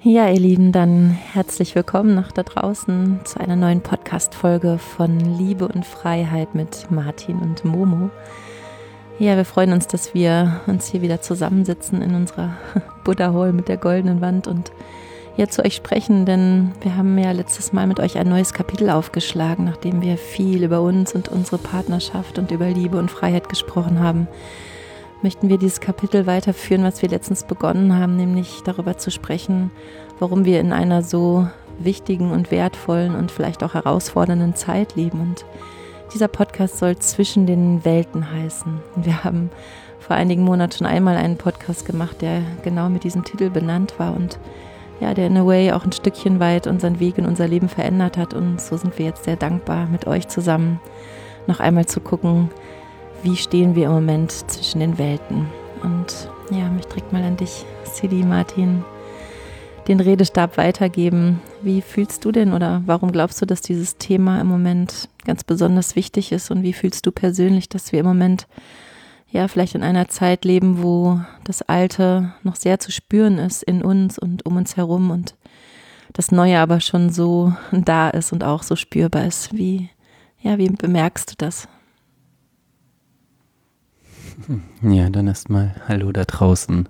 Ja, ihr Lieben, dann herzlich willkommen noch da draußen zu einer neuen Podcast-Folge von Liebe und Freiheit mit Martin und Momo. Ja, wir freuen uns, dass wir uns hier wieder zusammensitzen in unserer Buddha Hall mit der goldenen Wand und ja zu euch sprechen, denn wir haben ja letztes Mal mit euch ein neues Kapitel aufgeschlagen, nachdem wir viel über uns und unsere Partnerschaft und über Liebe und Freiheit gesprochen haben. Möchten wir dieses Kapitel weiterführen, was wir letztens begonnen haben, nämlich darüber zu sprechen, warum wir in einer so wichtigen und wertvollen und vielleicht auch herausfordernden Zeit leben. Und dieser Podcast soll zwischen den Welten heißen. Und wir haben vor einigen Monaten schon einmal einen Podcast gemacht, der genau mit diesem Titel benannt war und ja, der in a way auch ein Stückchen weit unseren Weg in unser Leben verändert hat. Und so sind wir jetzt sehr dankbar, mit euch zusammen noch einmal zu gucken, wie stehen wir im Moment zwischen den Welten. Und ja, mich direkt mal an dich, Sidi, Martin, den Redestab weitergeben. Wie fühlst du denn oder warum glaubst du, dass dieses Thema im Moment ganz besonders wichtig ist? Und wie fühlst du persönlich, dass wir im Moment ja vielleicht in einer Zeit leben, wo das Alte noch sehr zu spüren ist in uns und um uns herum und das Neue aber schon so da ist und auch so spürbar ist? Wie bemerkst du das? Ja, dann erstmal Hallo da draußen.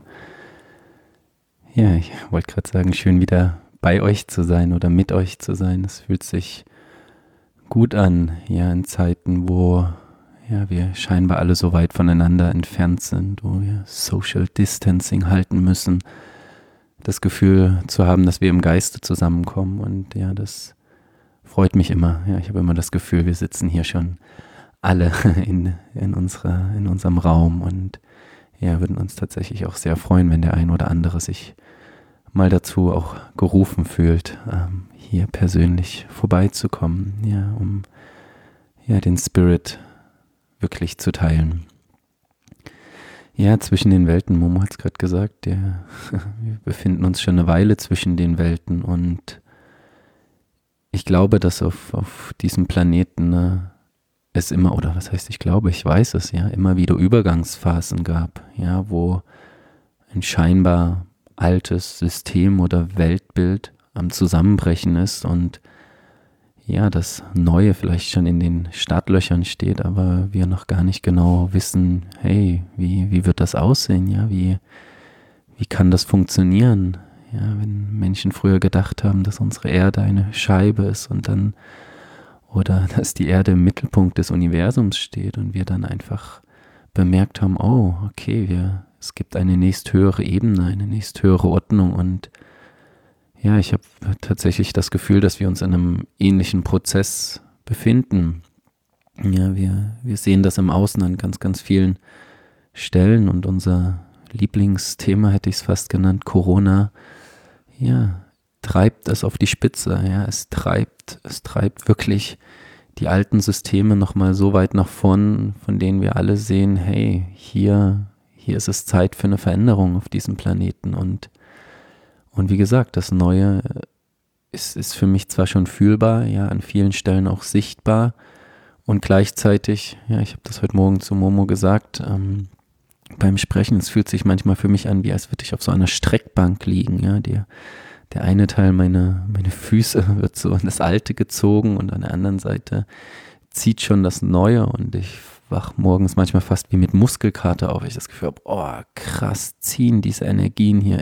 Ja, ich wollte gerade sagen, schön wieder bei euch zu sein oder mit euch zu sein. Es fühlt sich gut an, ja, in Zeiten, wo ja, wir scheinbar alle so weit voneinander entfernt sind, wo wir Social Distancing halten müssen. Das Gefühl zu haben, dass wir im Geiste zusammenkommen und ja, das freut mich immer. Ja, ich habe immer das Gefühl, wir sitzen hier schon alle in unserem Raum und ja, würden uns tatsächlich auch sehr freuen, wenn der ein oder andere sich mal dazu auch gerufen fühlt, hier persönlich vorbeizukommen, ja, um ja den Spirit wirklich zu teilen. Ja, zwischen den Welten, Momo hat es gerade gesagt, wir befinden uns schon eine Weile zwischen den Welten und ich glaube, dass auf diesem Planeten es immer, oder was heißt ich glaube, ich weiß es ja, immer wieder Übergangsphasen gab, ja, wo ein scheinbar altes System oder Weltbild am Zusammenbrechen ist und ja, das Neue vielleicht schon in den Startlöchern steht, aber wir noch gar nicht genau wissen, hey, wie wird das aussehen, ja, wie kann das funktionieren, ja, wenn Menschen früher gedacht haben, dass unsere Erde eine Scheibe ist und dann oder dass die Erde im Mittelpunkt des Universums steht und wir dann einfach bemerkt haben, oh, okay, es gibt eine nächsthöhere Ebene, eine nächsthöhere Ordnung und ja, ich habe tatsächlich das Gefühl, dass wir uns in einem ähnlichen Prozess befinden. Ja, wir sehen das im Außen an ganz, ganz vielen Stellen und unser Lieblingsthema, hätte ich es fast genannt, Corona, ja, treibt es auf die Spitze, ja, es treibt wirklich die alten Systeme nochmal so weit nach vorn, von denen wir alle sehen, hey, hier ist es Zeit für eine Veränderung auf diesem Planeten und wie gesagt, das Neue ist für mich zwar schon fühlbar, ja, an vielen Stellen auch sichtbar und gleichzeitig, ja, ich habe das heute Morgen zu Momo gesagt, beim Sprechen, es fühlt sich manchmal für mich an, wie als würde ich auf so einer Streckbank liegen, ja, der eine Teil, meine Füße wird so in das Alte gezogen und an der anderen Seite zieht schon das Neue und ich wach morgens manchmal fast wie mit Muskelkater auf. Ich das Gefühl habe, oh krass, ziehen diese Energien hier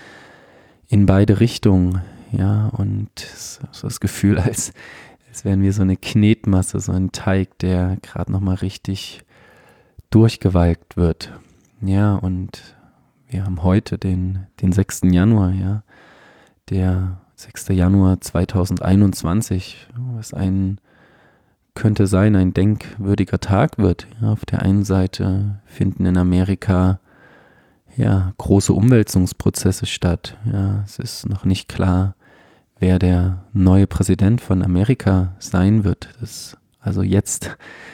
in beide Richtungen, ja, und so das Gefühl, als wären wir so eine Knetmasse, so ein Teig, der gerade nochmal richtig durchgewalkt wird. Ja, und wir haben heute den 6. Januar, ja, der 6. Januar 2021, was könnte sein, ein denkwürdiger Tag wird. Ja, auf der einen Seite finden in Amerika ja große Umwälzungsprozesse statt. Ja, es ist noch nicht klar, wer der neue Präsident von Amerika sein wird. Also jetzt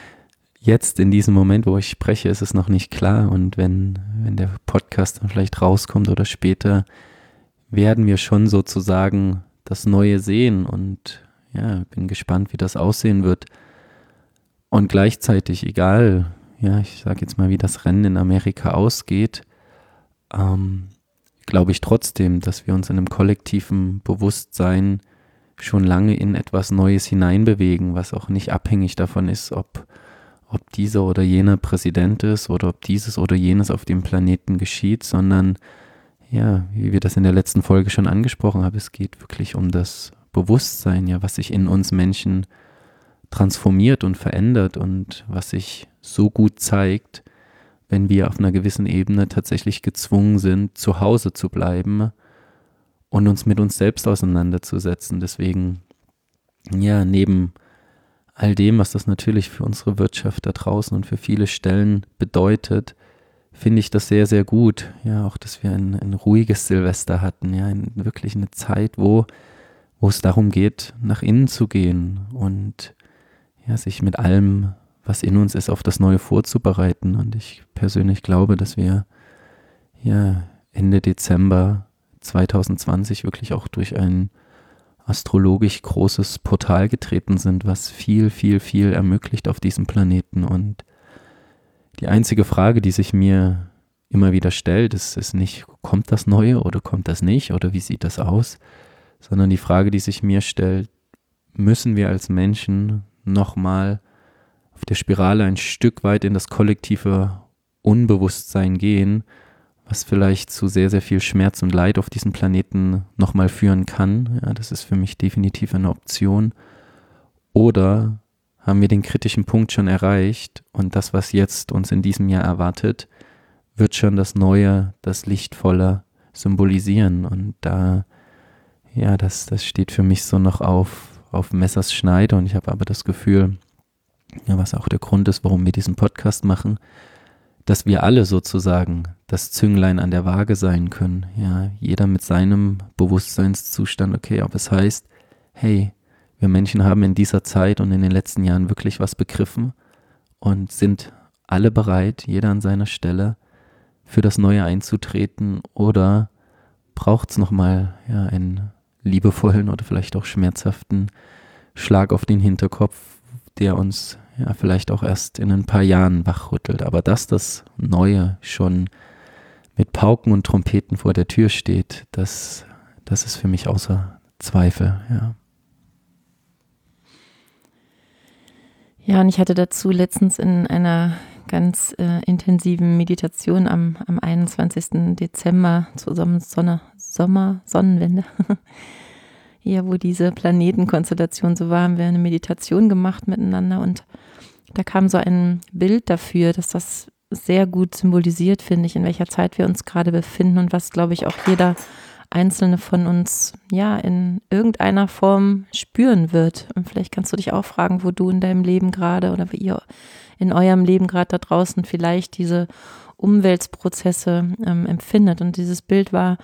in diesem Moment, wo ich spreche, ist es noch nicht klar. Und wenn der Podcast dann vielleicht rauskommt oder später, werden wir schon sozusagen das Neue sehen und ja, bin gespannt, wie das aussehen wird. Und gleichzeitig, egal, ja, ich sage jetzt mal, wie das Rennen in Amerika ausgeht, glaube ich trotzdem, dass wir uns in einem kollektiven Bewusstsein schon lange in etwas Neues hineinbewegen, was auch nicht abhängig davon ist, ob dieser oder jener Präsident ist oder ob dieses oder jenes auf dem Planeten geschieht, sondern ja, wie wir das in der letzten Folge schon angesprochen haben, es geht wirklich um das Bewusstsein, ja, was sich in uns Menschen transformiert und verändert und was sich so gut zeigt, wenn wir auf einer gewissen Ebene tatsächlich gezwungen sind, zu Hause zu bleiben und uns mit uns selbst auseinanderzusetzen. Deswegen, ja, neben all dem, was das natürlich für unsere Wirtschaft da draußen und für viele Stellen bedeutet, finde ich das sehr, sehr gut. Ja, auch, dass wir ein ruhiges Silvester hatten, ja, wirklich eine Zeit, wo es darum geht, nach innen zu gehen und ja, sich mit allem, was in uns ist, auf das Neue vorzubereiten. Und ich persönlich glaube, dass wir ja Ende Dezember 2020 wirklich auch durch ein astrologisch großes Portal getreten sind, was viel, viel, viel ermöglicht auf diesem Planeten. Und die einzige Frage, die sich mir immer wieder stellt, ist nicht, kommt das Neue oder kommt das nicht oder wie sieht das aus, sondern die Frage, die sich mir stellt, müssen wir als Menschen nochmal auf der Spirale ein Stück weit in das kollektive Unbewusstsein gehen, was vielleicht zu sehr, sehr viel Schmerz und Leid auf diesem Planeten nochmal führen kann. Ja, das ist für mich definitiv eine Option. Oder haben wir den kritischen Punkt schon erreicht und das, was jetzt uns in diesem Jahr erwartet, wird schon das Neue, das Lichtvolle symbolisieren. Und da, ja, das steht für mich so noch auf Messers Schneide und ich habe aber das Gefühl, ja, was auch der Grund ist, warum wir diesen Podcast machen, dass wir alle sozusagen das Zünglein an der Waage sein können. Ja, jeder mit seinem Bewusstseinszustand, okay, ob es heißt, hey, wir Menschen haben in dieser Zeit und in den letzten Jahren wirklich was begriffen und sind alle bereit, jeder an seiner Stelle, für das Neue einzutreten, oder braucht es nochmal einen liebevollen oder vielleicht auch schmerzhaften Schlag auf den Hinterkopf, der uns ja vielleicht auch erst in ein paar Jahren wachrüttelt. Aber dass das Neue schon mit Pauken und Trompeten vor der Tür steht, das ist für mich außer Zweifel, ja. Ja, und ich hatte dazu letztens in einer ganz intensiven Meditation am 21. Dezember zur Sommersonnenwende, ja, wo diese Planetenkonstellation so war, haben wir eine Meditation gemacht miteinander und da kam so ein Bild dafür, dass das sehr gut symbolisiert, finde ich, in welcher Zeit wir uns gerade befinden und was, glaube ich, auch jeder Einzelne von uns ja in irgendeiner Form spüren wird. Und vielleicht kannst du dich auch fragen, wo du in deinem Leben gerade oder wie ihr in eurem Leben gerade da draußen vielleicht diese Umwälzprozesse empfindet. Und dieses Bild war,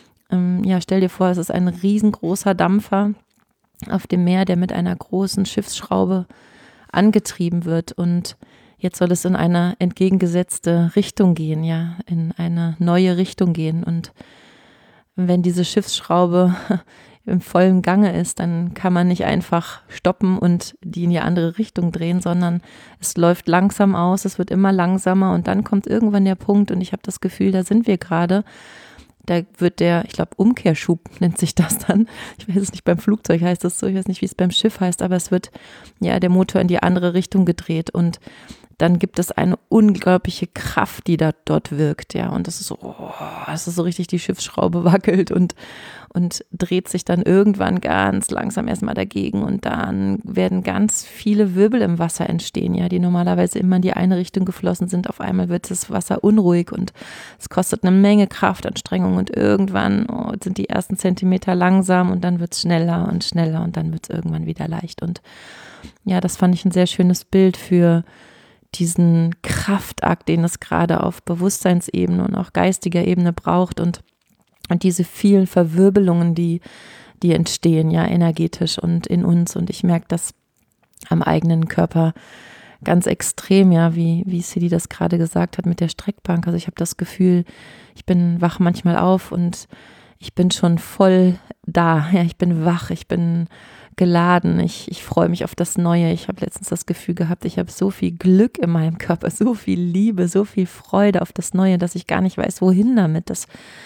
stell dir vor, es ist ein riesengroßer Dampfer auf dem Meer, der mit einer großen Schiffsschraube angetrieben wird, und jetzt soll es in eine entgegengesetzte Richtung gehen, ja, in eine neue Richtung gehen. Und wenn diese Schiffsschraube im vollen Gange ist, dann kann man nicht einfach stoppen und die in die andere Richtung drehen, sondern es läuft langsam aus, es wird immer langsamer und dann kommt irgendwann der Punkt, und ich habe das Gefühl, da sind wir gerade. Da wird ich glaube, Umkehrschub nennt sich das dann. Ich weiß es nicht, beim Flugzeug heißt das so, ich weiß nicht, wie es beim Schiff heißt, aber es wird ja der Motor in die andere Richtung gedreht und dann gibt es eine unglaubliche Kraft, die dort wirkt, ja, und das ist so richtig, die Schiffsschraube wackelt und dreht sich dann irgendwann ganz langsam erstmal dagegen, und dann werden ganz viele Wirbel im Wasser entstehen, ja, die normalerweise immer in die eine Richtung geflossen sind. Auf einmal wird das Wasser unruhig und es kostet eine Menge Kraftanstrengung, und irgendwann sind die ersten Zentimeter langsam und dann wird es schneller und schneller und dann wird es irgendwann wieder leicht. Und ja, das fand ich ein sehr schönes Bild für diesen Kraftakt, den es gerade auf Bewusstseinsebene und auch geistiger Ebene braucht, und diese vielen Verwirbelungen, die entstehen, ja, energetisch und in uns, und ich merke das am eigenen Körper ganz extrem, ja, wie Sidi das gerade gesagt hat mit der Streckbank. Also ich habe das Gefühl, ich bin wach manchmal auf und ich bin schon voll da, ja, ich bin wach, ich bin geladen, ich freue mich auf das Neue. Ich habe letztens das Gefühl gehabt, ich habe so viel Glück in meinem Körper, so viel Liebe, so viel Freude auf das Neue, dass ich gar nicht weiß, wohin damit.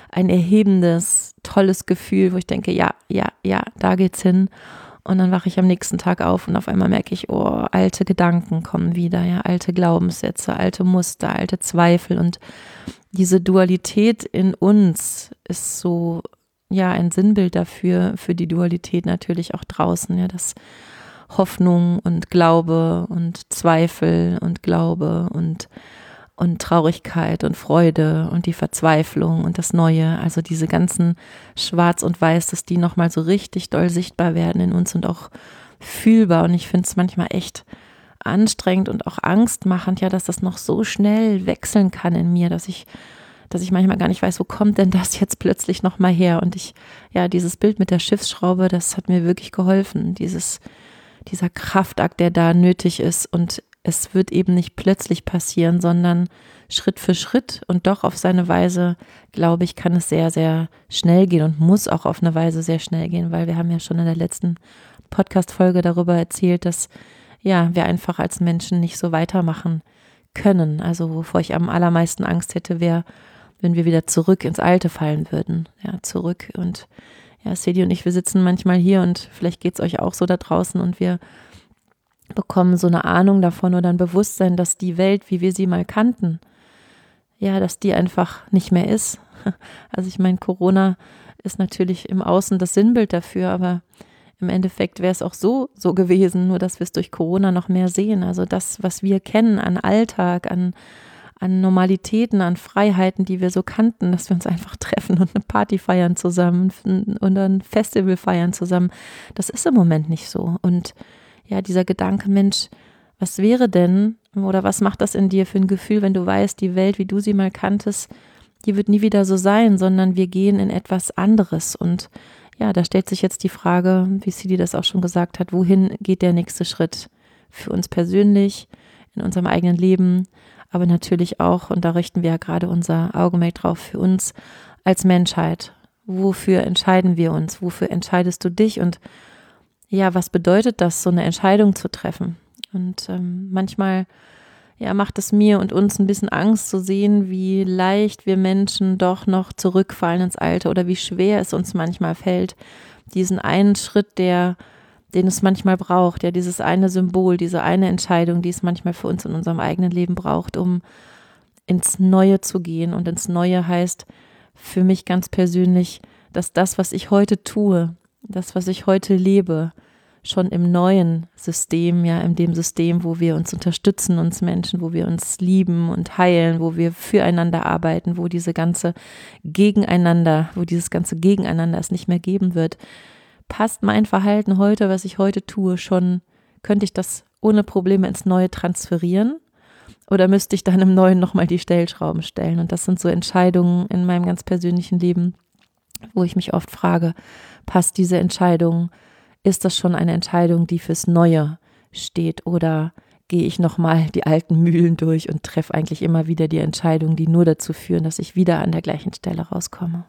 ein erhebendes, tolles Gefühl, wo ich denke, ja, da geht's hin. Und dann wache ich am nächsten Tag auf und auf einmal merke ich, oh, alte Gedanken kommen wieder, ja, alte Glaubenssätze, alte Muster, alte Zweifel. Und diese Dualität in uns ist so, ja, ein Sinnbild dafür, für die Dualität natürlich auch draußen, ja, dass Hoffnung und Glaube und Zweifel und Glaube und Traurigkeit und Freude und die Verzweiflung und das Neue, also diese ganzen Schwarz und Weiß, dass die nochmal so richtig doll sichtbar werden in uns und auch fühlbar. Und ich finde es manchmal echt anstrengend und auch angstmachend, ja, dass das noch so schnell wechseln kann in mir, dass ich manchmal gar nicht weiß, wo kommt denn das jetzt plötzlich nochmal her? Und dieses Bild mit der Schiffsschraube, das hat mir wirklich geholfen, dieser Kraftakt, der da nötig ist, und es wird eben nicht plötzlich passieren, sondern Schritt für Schritt, und doch auf seine Weise, glaube ich, kann es sehr, sehr schnell gehen und muss auch auf eine Weise sehr schnell gehen, weil wir haben ja schon in der letzten Podcast-Folge darüber erzählt, dass wir einfach als Menschen nicht so weitermachen können. Also wovor ich am allermeisten Angst hätte, wäre, wenn wir wieder zurück ins Alte fallen würden. Ja, zurück. Und Sedi und ich, wir sitzen manchmal hier und vielleicht geht es euch auch so da draußen und wir bekommen so eine Ahnung davon oder ein Bewusstsein, dass die Welt, wie wir sie mal kannten, dass die einfach nicht mehr ist. Also ich meine, Corona ist natürlich im Außen das Sinnbild dafür, aber im Endeffekt wäre es auch so gewesen, nur dass wir es durch Corona noch mehr sehen. Also das, was wir kennen an Alltag, an Normalitäten, an Freiheiten, die wir so kannten, dass wir uns einfach treffen und eine Party feiern zusammen und ein Festival feiern zusammen, das ist im Moment nicht so. Und dieser Gedanke, Mensch, was wäre denn oder was macht das in dir für ein Gefühl, wenn du weißt, die Welt, wie du sie mal kanntest, die wird nie wieder so sein, sondern wir gehen in etwas anderes. Und da stellt sich jetzt die Frage, wie Sidi das auch schon gesagt hat, wohin geht der nächste Schritt für uns persönlich, in unserem eigenen Leben, aber natürlich auch, und da richten wir ja gerade unser Augenmerk drauf, für uns als Menschheit. Wofür entscheiden wir uns? Wofür entscheidest du dich? Und was bedeutet das, so eine Entscheidung zu treffen? Und manchmal macht es mir und uns ein bisschen Angst zu sehen, wie leicht wir Menschen doch noch zurückfallen ins Alte oder wie schwer es uns manchmal fällt, diesen einen Schritt, den es manchmal braucht, dieses eine Symbol, diese eine Entscheidung, die es manchmal für uns in unserem eigenen Leben braucht, um ins Neue zu gehen. Und ins Neue heißt für mich ganz persönlich, dass das, was ich heute tue, das, was ich heute lebe, schon im neuen System, in dem System, wo wir uns unterstützen, uns Menschen, wo wir uns lieben und heilen, wo wir füreinander arbeiten, wo dieses ganze Gegeneinander es nicht mehr geben wird, passt mein Verhalten heute, was ich heute tue, schon, könnte ich das ohne Probleme ins Neue transferieren? Oder müsste ich dann im Neuen nochmal die Stellschrauben stellen? Und das sind so Entscheidungen in meinem ganz persönlichen Leben, wo ich mich oft frage, passt diese Entscheidung? Ist das schon eine Entscheidung, die fürs Neue steht, oder gehe ich nochmal die alten Mühlen durch und treffe eigentlich immer wieder die Entscheidungen, die nur dazu führen, dass ich wieder an der gleichen Stelle rauskomme?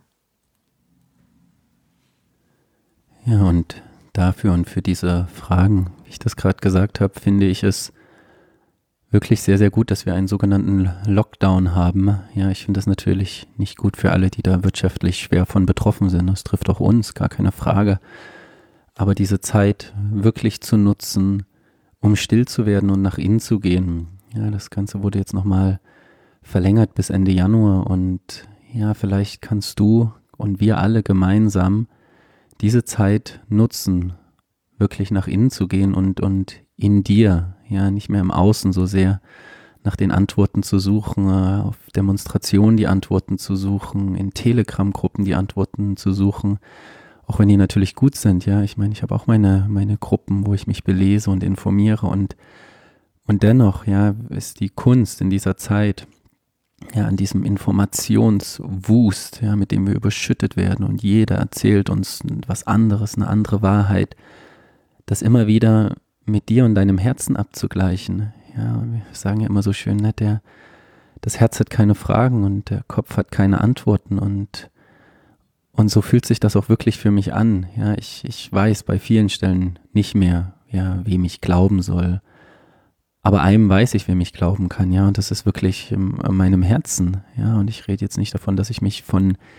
Ja, und dafür und für diese Fragen, wie ich das gerade gesagt habe, finde ich es wirklich sehr, sehr gut, dass wir einen sogenannten Lockdown haben. Ja, ich finde das natürlich nicht gut für alle, die da wirtschaftlich schwer von betroffen sind. Das trifft auch uns, gar keine Frage. Aber diese Zeit wirklich zu nutzen, um still zu werden und nach innen zu gehen. Ja, das Ganze wurde jetzt nochmal verlängert bis Ende Januar, und vielleicht kannst du und wir alle gemeinsam diese Zeit nutzen, wirklich nach innen zu gehen und in dir, nicht mehr im Außen so sehr nach den Antworten zu suchen, auf Demonstrationen die Antworten zu suchen, in Telegram-Gruppen die Antworten zu suchen, auch wenn die natürlich gut sind, ich meine, ich habe auch meine Gruppen, wo ich mich belese und informiere, und dennoch, ist die Kunst in dieser Zeit, an diesem Informationswust, mit dem wir überschüttet werden, und jeder erzählt uns was anderes, eine andere Wahrheit, das immer wieder mit dir und deinem Herzen abzugleichen. Wir sagen ja immer so schön, das Herz hat keine Fragen und der Kopf hat keine Antworten, und so fühlt sich das auch wirklich für mich an. Ich weiß bei vielen Stellen nicht mehr, wem ich glauben soll. Aber einem weiß ich, wem ich glauben kann, und das ist wirklich in meinem Herzen. Und ich rede jetzt nicht davon, dass ich mich von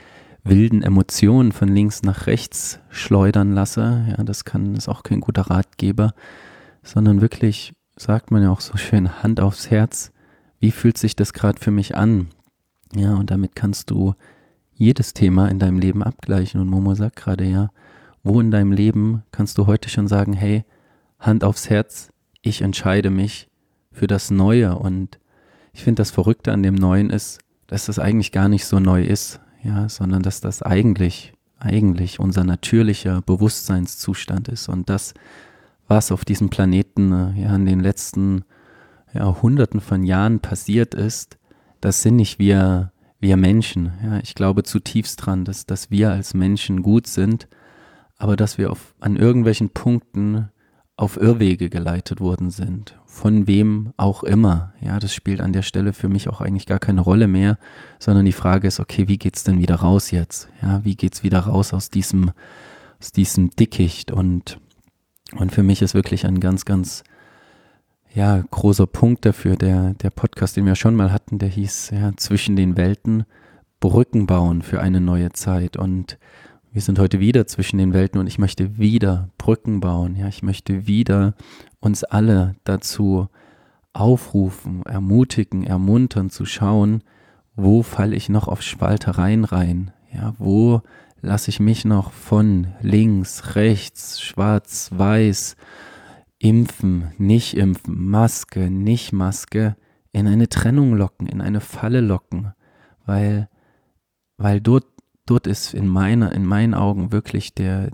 wilden Emotionen von links nach rechts schleudern lasse. Ja, das ist auch kein guter Ratgeber, sondern wirklich, sagt man ja auch so schön, Hand aufs Herz. Wie fühlt sich das gerade für mich an? Ja, und damit kannst du jedes Thema in deinem Leben abgleichen. Und Momo sagt gerade, ja, wo in deinem Leben kannst du heute schon sagen, hey, Hand aufs Herz, ich entscheide mich für das Neue. Und ich finde, das Verrückte an dem Neuen ist, dass das eigentlich gar nicht so neu ist, ja, sondern dass das eigentlich unser natürlicher Bewusstseinszustand ist. Und das, was auf diesem Planeten ja in den letzten Hunderten von Jahren passiert ist, das sind nicht wir Menschen. Ja, ich glaube zutiefst dran, dass wir als Menschen gut sind, aber dass wir an irgendwelchen Punkten auf Irrwege geleitet worden sind. Von wem auch immer. Ja, das spielt an der Stelle für mich auch eigentlich gar keine Rolle mehr, sondern die Frage ist, okay, wie geht's denn wieder raus jetzt? Ja, wie geht's wieder raus aus diesem Dickicht? Und für mich ist wirklich ein ganz, ganz großer Punkt dafür, der Podcast, den wir schon mal hatten, der hieß zwischen den Welten, Brücken bauen für eine neue Zeit. Und wir sind heute wieder zwischen den Welten und ich möchte wieder Brücken bauen. Ja, ich möchte wieder uns alle dazu aufrufen, ermutigen, ermuntern zu schauen, wo falle ich noch auf Spaltereien rein? Ja, wo lasse ich mich noch von links, rechts, schwarz, weiß, impfen, nicht impfen, Maske, nicht Maske, in eine Trennung locken, in eine Falle locken, weil dort ist in meinen Augen wirklich der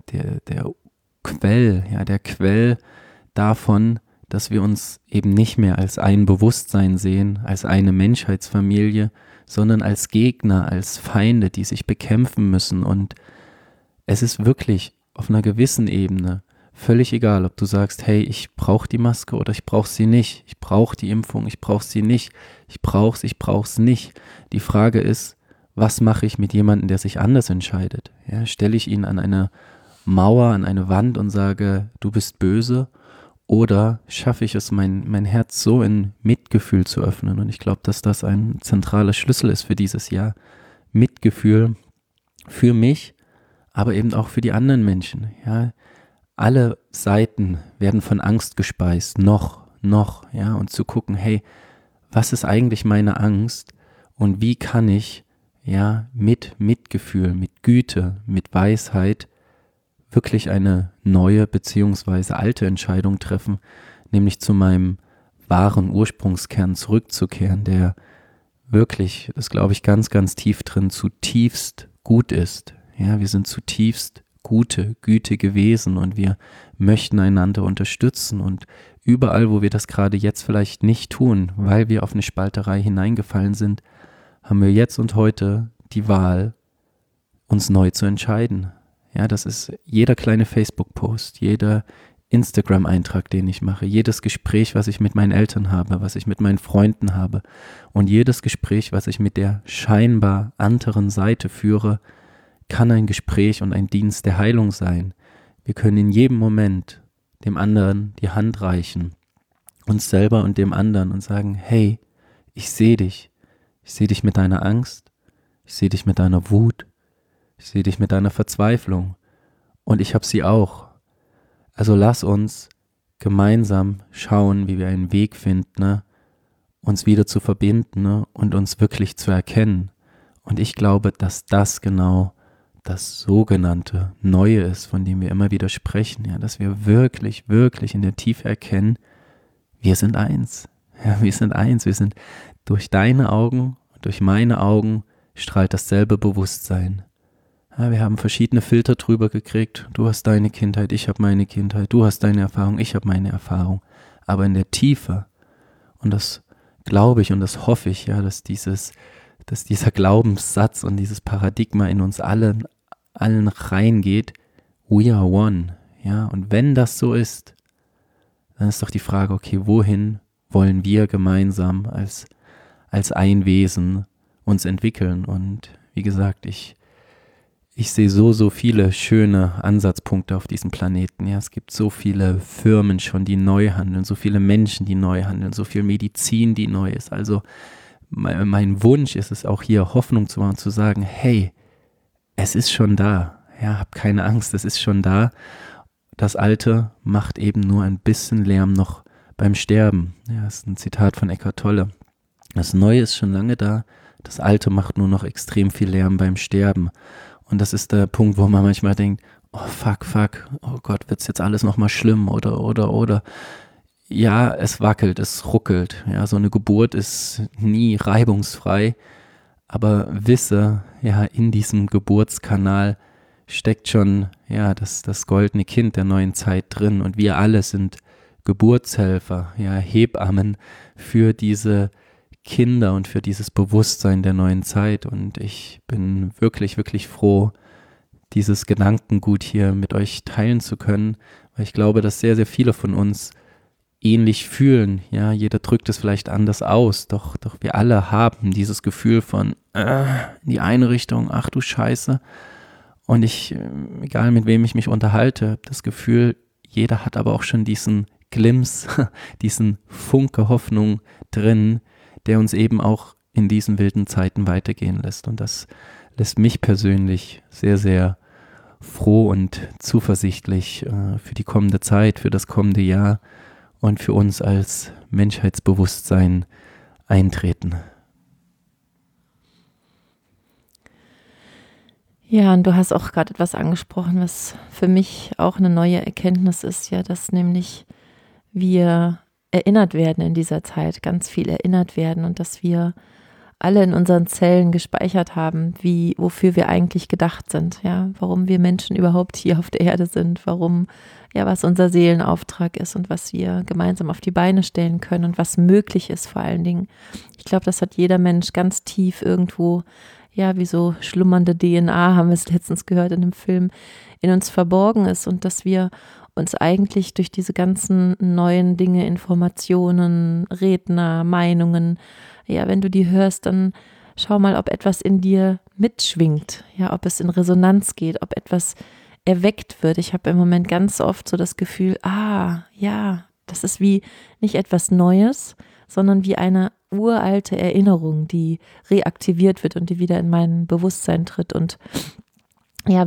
Quell davon, dass wir uns eben nicht mehr als ein Bewusstsein sehen, als eine Menschheitsfamilie, sondern als Gegner, als Feinde, die sich bekämpfen müssen. Und es ist wirklich auf einer gewissen Ebene völlig egal, ob du sagst, hey, ich brauche die Maske oder ich brauche sie nicht. Ich brauche die Impfung, ich brauche sie nicht. Ich brauche es nicht. Die Frage ist, was mache ich mit jemandem, der sich anders entscheidet? Ja, stelle ich ihn an eine Mauer, an eine Wand und sage, du bist böse? Oder schaffe ich es, mein Herz so in Mitgefühl zu öffnen? Und ich glaube, dass das ein zentraler Schlüssel ist für dieses Jahr. Mitgefühl für mich, aber eben auch für die anderen Menschen. Ja, alle Seiten werden von Angst gespeist, noch, ja, und zu gucken, hey, was ist eigentlich meine Angst und wie kann ich mit Mitgefühl, mit Güte, mit Weisheit wirklich eine neue beziehungsweise alte Entscheidung treffen, nämlich zu meinem wahren Ursprungskern zurückzukehren, der wirklich, das glaube ich ganz, ganz tief drin, zutiefst gut ist. Ja, wir sind zutiefst gütige Wesen und wir möchten einander unterstützen und überall, wo wir das gerade jetzt vielleicht nicht tun, weil wir auf eine Spalterei hineingefallen sind, haben wir jetzt und heute die Wahl, uns neu zu entscheiden. Ja, das ist jeder kleine Facebook-Post, jeder Instagram-Eintrag, den ich mache, jedes Gespräch, was ich mit meinen Eltern habe, was ich mit meinen Freunden habe und jedes Gespräch, was ich mit der scheinbar anderen Seite führe, kann ein Gespräch und ein Dienst der Heilung sein. Wir können in jedem Moment dem anderen die Hand reichen, uns selber und dem anderen und sagen, hey, ich sehe dich. Ich sehe dich mit deiner Angst, ich sehe dich mit deiner Wut, ich sehe dich mit deiner Verzweiflung und ich habe sie auch. Also lass uns gemeinsam schauen, wie wir einen Weg finden, uns wieder zu verbinden und uns wirklich zu erkennen. Und ich glaube, dass das genau das sogenannte Neue ist, von dem wir immer wieder sprechen, ja, dass wir wirklich, wirklich in der Tiefe erkennen, wir sind eins. Ja, wir sind eins, wir sind durch deine Augen, durch meine Augen strahlt dasselbe Bewusstsein. Ja, wir haben verschiedene Filter drüber gekriegt. Du hast deine Kindheit, ich habe meine Kindheit. Du hast deine Erfahrung, ich habe meine Erfahrung. Aber in der Tiefe, und das glaube ich und das hoffe ich, ja, dass dieser Glaubenssatz und dieses Paradigma in uns allen reingeht, we are one. Ja, und wenn das so ist, dann ist doch die Frage, okay, wohin wollen wir gemeinsam als ein Wesen uns entwickeln? Und wie gesagt, ich sehe so viele schöne Ansatzpunkte auf diesem Planeten. Ja, es gibt so viele Firmen schon, die neu handeln, so viele Menschen, die neu handeln, so viel Medizin, die neu ist. Also mein Wunsch ist es auch hier, Hoffnung zu machen, zu sagen, hey, es ist schon da. Ja, hab keine Angst, es ist schon da. Das Alte macht eben nur ein bisschen Lärm noch beim Sterben. Ja, das ist ein Zitat von Eckhart Tolle. Das Neue ist schon lange da, das Alte macht nur noch extrem viel Lärm beim Sterben. Und das ist der Punkt, wo man manchmal denkt, oh fuck, oh Gott, wird's jetzt alles nochmal schlimm oder. Ja, es wackelt, es ruckelt. Ja, so eine Geburt ist nie reibungsfrei. Aber wisse, ja, in diesem Geburtskanal steckt schon, ja, das goldene Kind der neuen Zeit drin. Und wir alle sind Geburtshelfer, ja, Hebammen für diese Kinder und für dieses Bewusstsein der neuen Zeit. Und ich bin wirklich, wirklich froh, dieses Gedankengut hier mit euch teilen zu können, weil ich glaube, dass sehr, sehr viele von uns ähnlich fühlen. Ja, jeder drückt es vielleicht anders aus, doch wir alle haben dieses Gefühl von in die eine Richtung, ach du Scheiße. Und ich, egal mit wem ich mich unterhalte, habe das Gefühl, jeder hat aber auch schon diesen Glimps, diesen Funke Hoffnung drin, der uns eben auch in diesen wilden Zeiten weitergehen lässt. Und das lässt mich persönlich sehr, sehr froh und zuversichtlich für die kommende Zeit, für das kommende Jahr und für uns als Menschheitsbewusstsein eintreten. Ja, und du hast auch gerade etwas angesprochen, was für mich auch eine neue Erkenntnis ist, ja, dass nämlich wir erinnert werden in dieser Zeit, ganz viel erinnert werden und dass wir alle in unseren Zellen gespeichert haben, wofür wir eigentlich gedacht sind, ja, warum wir Menschen überhaupt hier auf der Erde sind, was unser Seelenauftrag ist und was wir gemeinsam auf die Beine stellen können und was möglich ist vor allen Dingen. Ich glaube, das hat jeder Mensch ganz tief irgendwo, ja, wie so schlummernde DNA, haben wir es letztens gehört in einem Film, in uns verborgen ist und dass wir uns eigentlich durch diese ganzen neuen Dinge, Informationen, Redner, Meinungen, ja, wenn du die hörst, dann schau mal, ob etwas in dir mitschwingt, ja, ob es in Resonanz geht, ob etwas erweckt wird. Ich habe im Moment ganz oft so das Gefühl, ja, das ist wie nicht etwas Neues, sondern wie eine uralte Erinnerung, die reaktiviert wird und die wieder in mein Bewusstsein tritt. Und ja,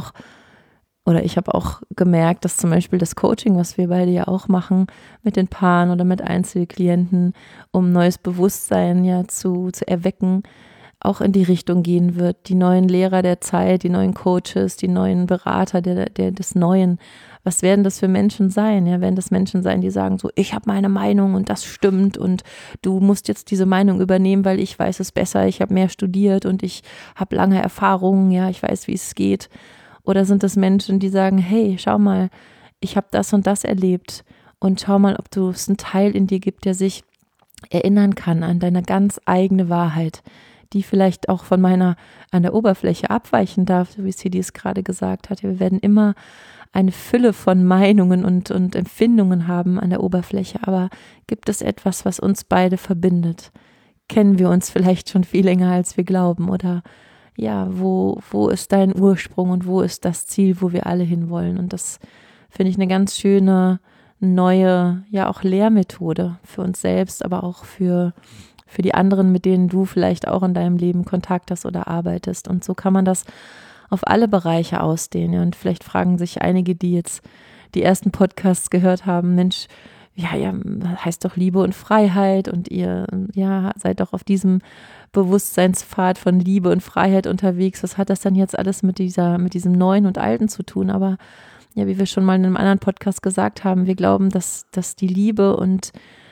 ich habe auch gemerkt, dass zum Beispiel das Coaching, was wir beide ja auch machen, mit den Paaren oder mit Einzelklienten, um neues Bewusstsein ja zu erwecken, auch in die Richtung gehen wird. Die neuen Lehrer der Zeit, die neuen Coaches, die neuen Berater des Neuen. Was werden das für Menschen sein? Ja, werden das Menschen sein, die sagen so, ich habe meine Meinung und das stimmt und du musst jetzt diese Meinung übernehmen, weil ich weiß es besser, ich habe mehr studiert und ich habe lange Erfahrungen, ja, ich weiß, wie es geht. Oder sind es Menschen, die sagen, hey, schau mal, ich habe das und das erlebt und schau mal, ob es einen Teil in dir gibt, der sich erinnern kann an deine ganz eigene Wahrheit, die vielleicht auch von meiner an der Oberfläche abweichen darf, so wie Sidi es gerade gesagt hat. Wir werden immer eine Fülle von Meinungen und Empfindungen haben an der Oberfläche, aber gibt es etwas, was uns beide verbindet? Kennen wir uns vielleicht schon viel länger, als wir glauben? Oder ja, wo ist dein Ursprung und wo ist das Ziel, wo wir alle hinwollen? Und das finde ich eine ganz schöne, neue, ja auch Lehrmethode für uns selbst, aber auch für die anderen, mit denen du vielleicht auch in deinem Leben Kontakt hast oder arbeitest. Und so kann man das auf alle Bereiche ausdehnen. Ja. Und vielleicht fragen sich einige, die jetzt die ersten Podcasts gehört haben, Mensch, ja, heißt doch Liebe und Freiheit und ihr, ja, seid doch auf diesem Bewusstseinspfad von Liebe und Freiheit unterwegs. Was hat das dann jetzt alles mit diesem Neuen und Alten zu tun? Aber ja, wie wir schon mal in einem anderen Podcast gesagt haben, wir glauben, dass die Liebe und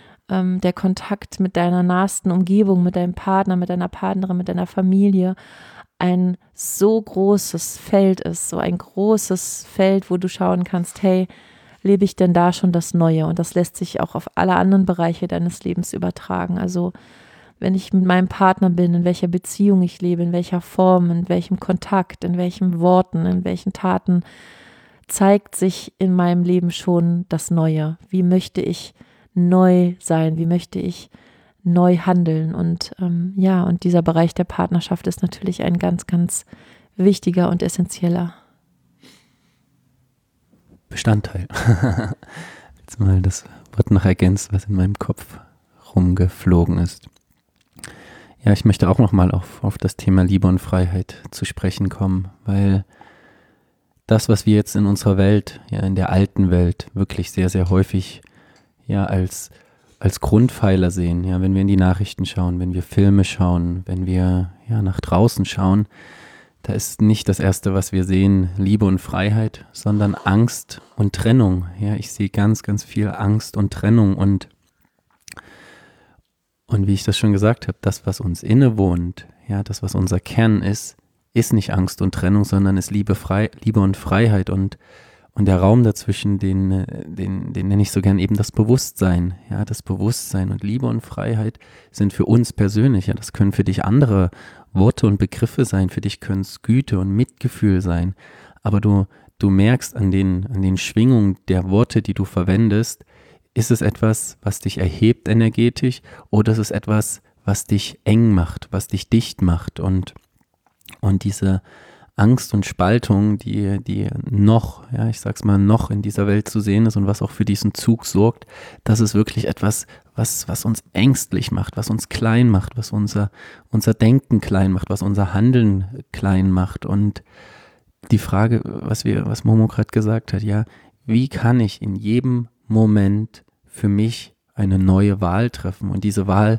der Kontakt mit deiner nahesten Umgebung, mit deinem Partner, mit deiner Partnerin, mit deiner Familie ein so großes Feld ist, so ein großes Feld, wo du schauen kannst, hey, lebe ich denn da schon das Neue? Und das lässt sich auch auf alle anderen Bereiche deines Lebens übertragen. Also wenn ich mit meinem Partner bin, in welcher Beziehung ich lebe, in welcher Form, in welchem Kontakt, in welchen Worten, in welchen Taten, zeigt sich in meinem Leben schon das Neue. Wie möchte ich neu sein? Wie möchte ich neu handeln? Und und dieser Bereich der Partnerschaft ist natürlich ein ganz, ganz wichtiger und essentieller Bestandteil. Jetzt mal das Wort noch ergänzt, was in meinem Kopf rumgeflogen ist. Ja, ich möchte auch nochmal auf das Thema Liebe und Freiheit zu sprechen kommen, weil das, was wir jetzt in unserer Welt, ja in der alten Welt, wirklich sehr, sehr häufig ja als Grundpfeiler sehen, ja, wenn wir in die Nachrichten schauen, wenn wir Filme schauen, wenn wir ja nach draußen schauen, da ist nicht das Erste, was wir sehen, Liebe und Freiheit, sondern Angst und Trennung. Ja, ich sehe ganz, ganz viel Angst und Trennung und wie ich das schon gesagt habe, das, was uns innewohnt, ja, das, was unser Kern ist nicht Angst und Trennung, sondern ist Liebe und Freiheit und der Raum dazwischen, den nenne ich so gern eben das Bewusstsein. Ja, das Bewusstsein und Liebe und Freiheit sind für uns persönlich. Ja, das können für dich andere Worte und Begriffe sein. Für dich können es Güte und Mitgefühl sein. Aber du merkst an den Schwingungen der Worte, die du verwendest, ist es etwas, was dich erhebt energetisch, oder ist es etwas, was dich eng macht, was dich dicht macht und diese Angst und Spaltung, die noch, ja, ich sag's mal, noch in dieser Welt zu sehen ist und was auch für diesen Zug sorgt, das ist wirklich etwas, was uns ängstlich macht, was uns klein macht, was unser Denken klein macht, was unser Handeln klein macht. Und die Frage, was Momo gerade gesagt hat, ja, wie kann ich in jedem Moment für mich eine neue Wahl treffen? Und diese Wahl,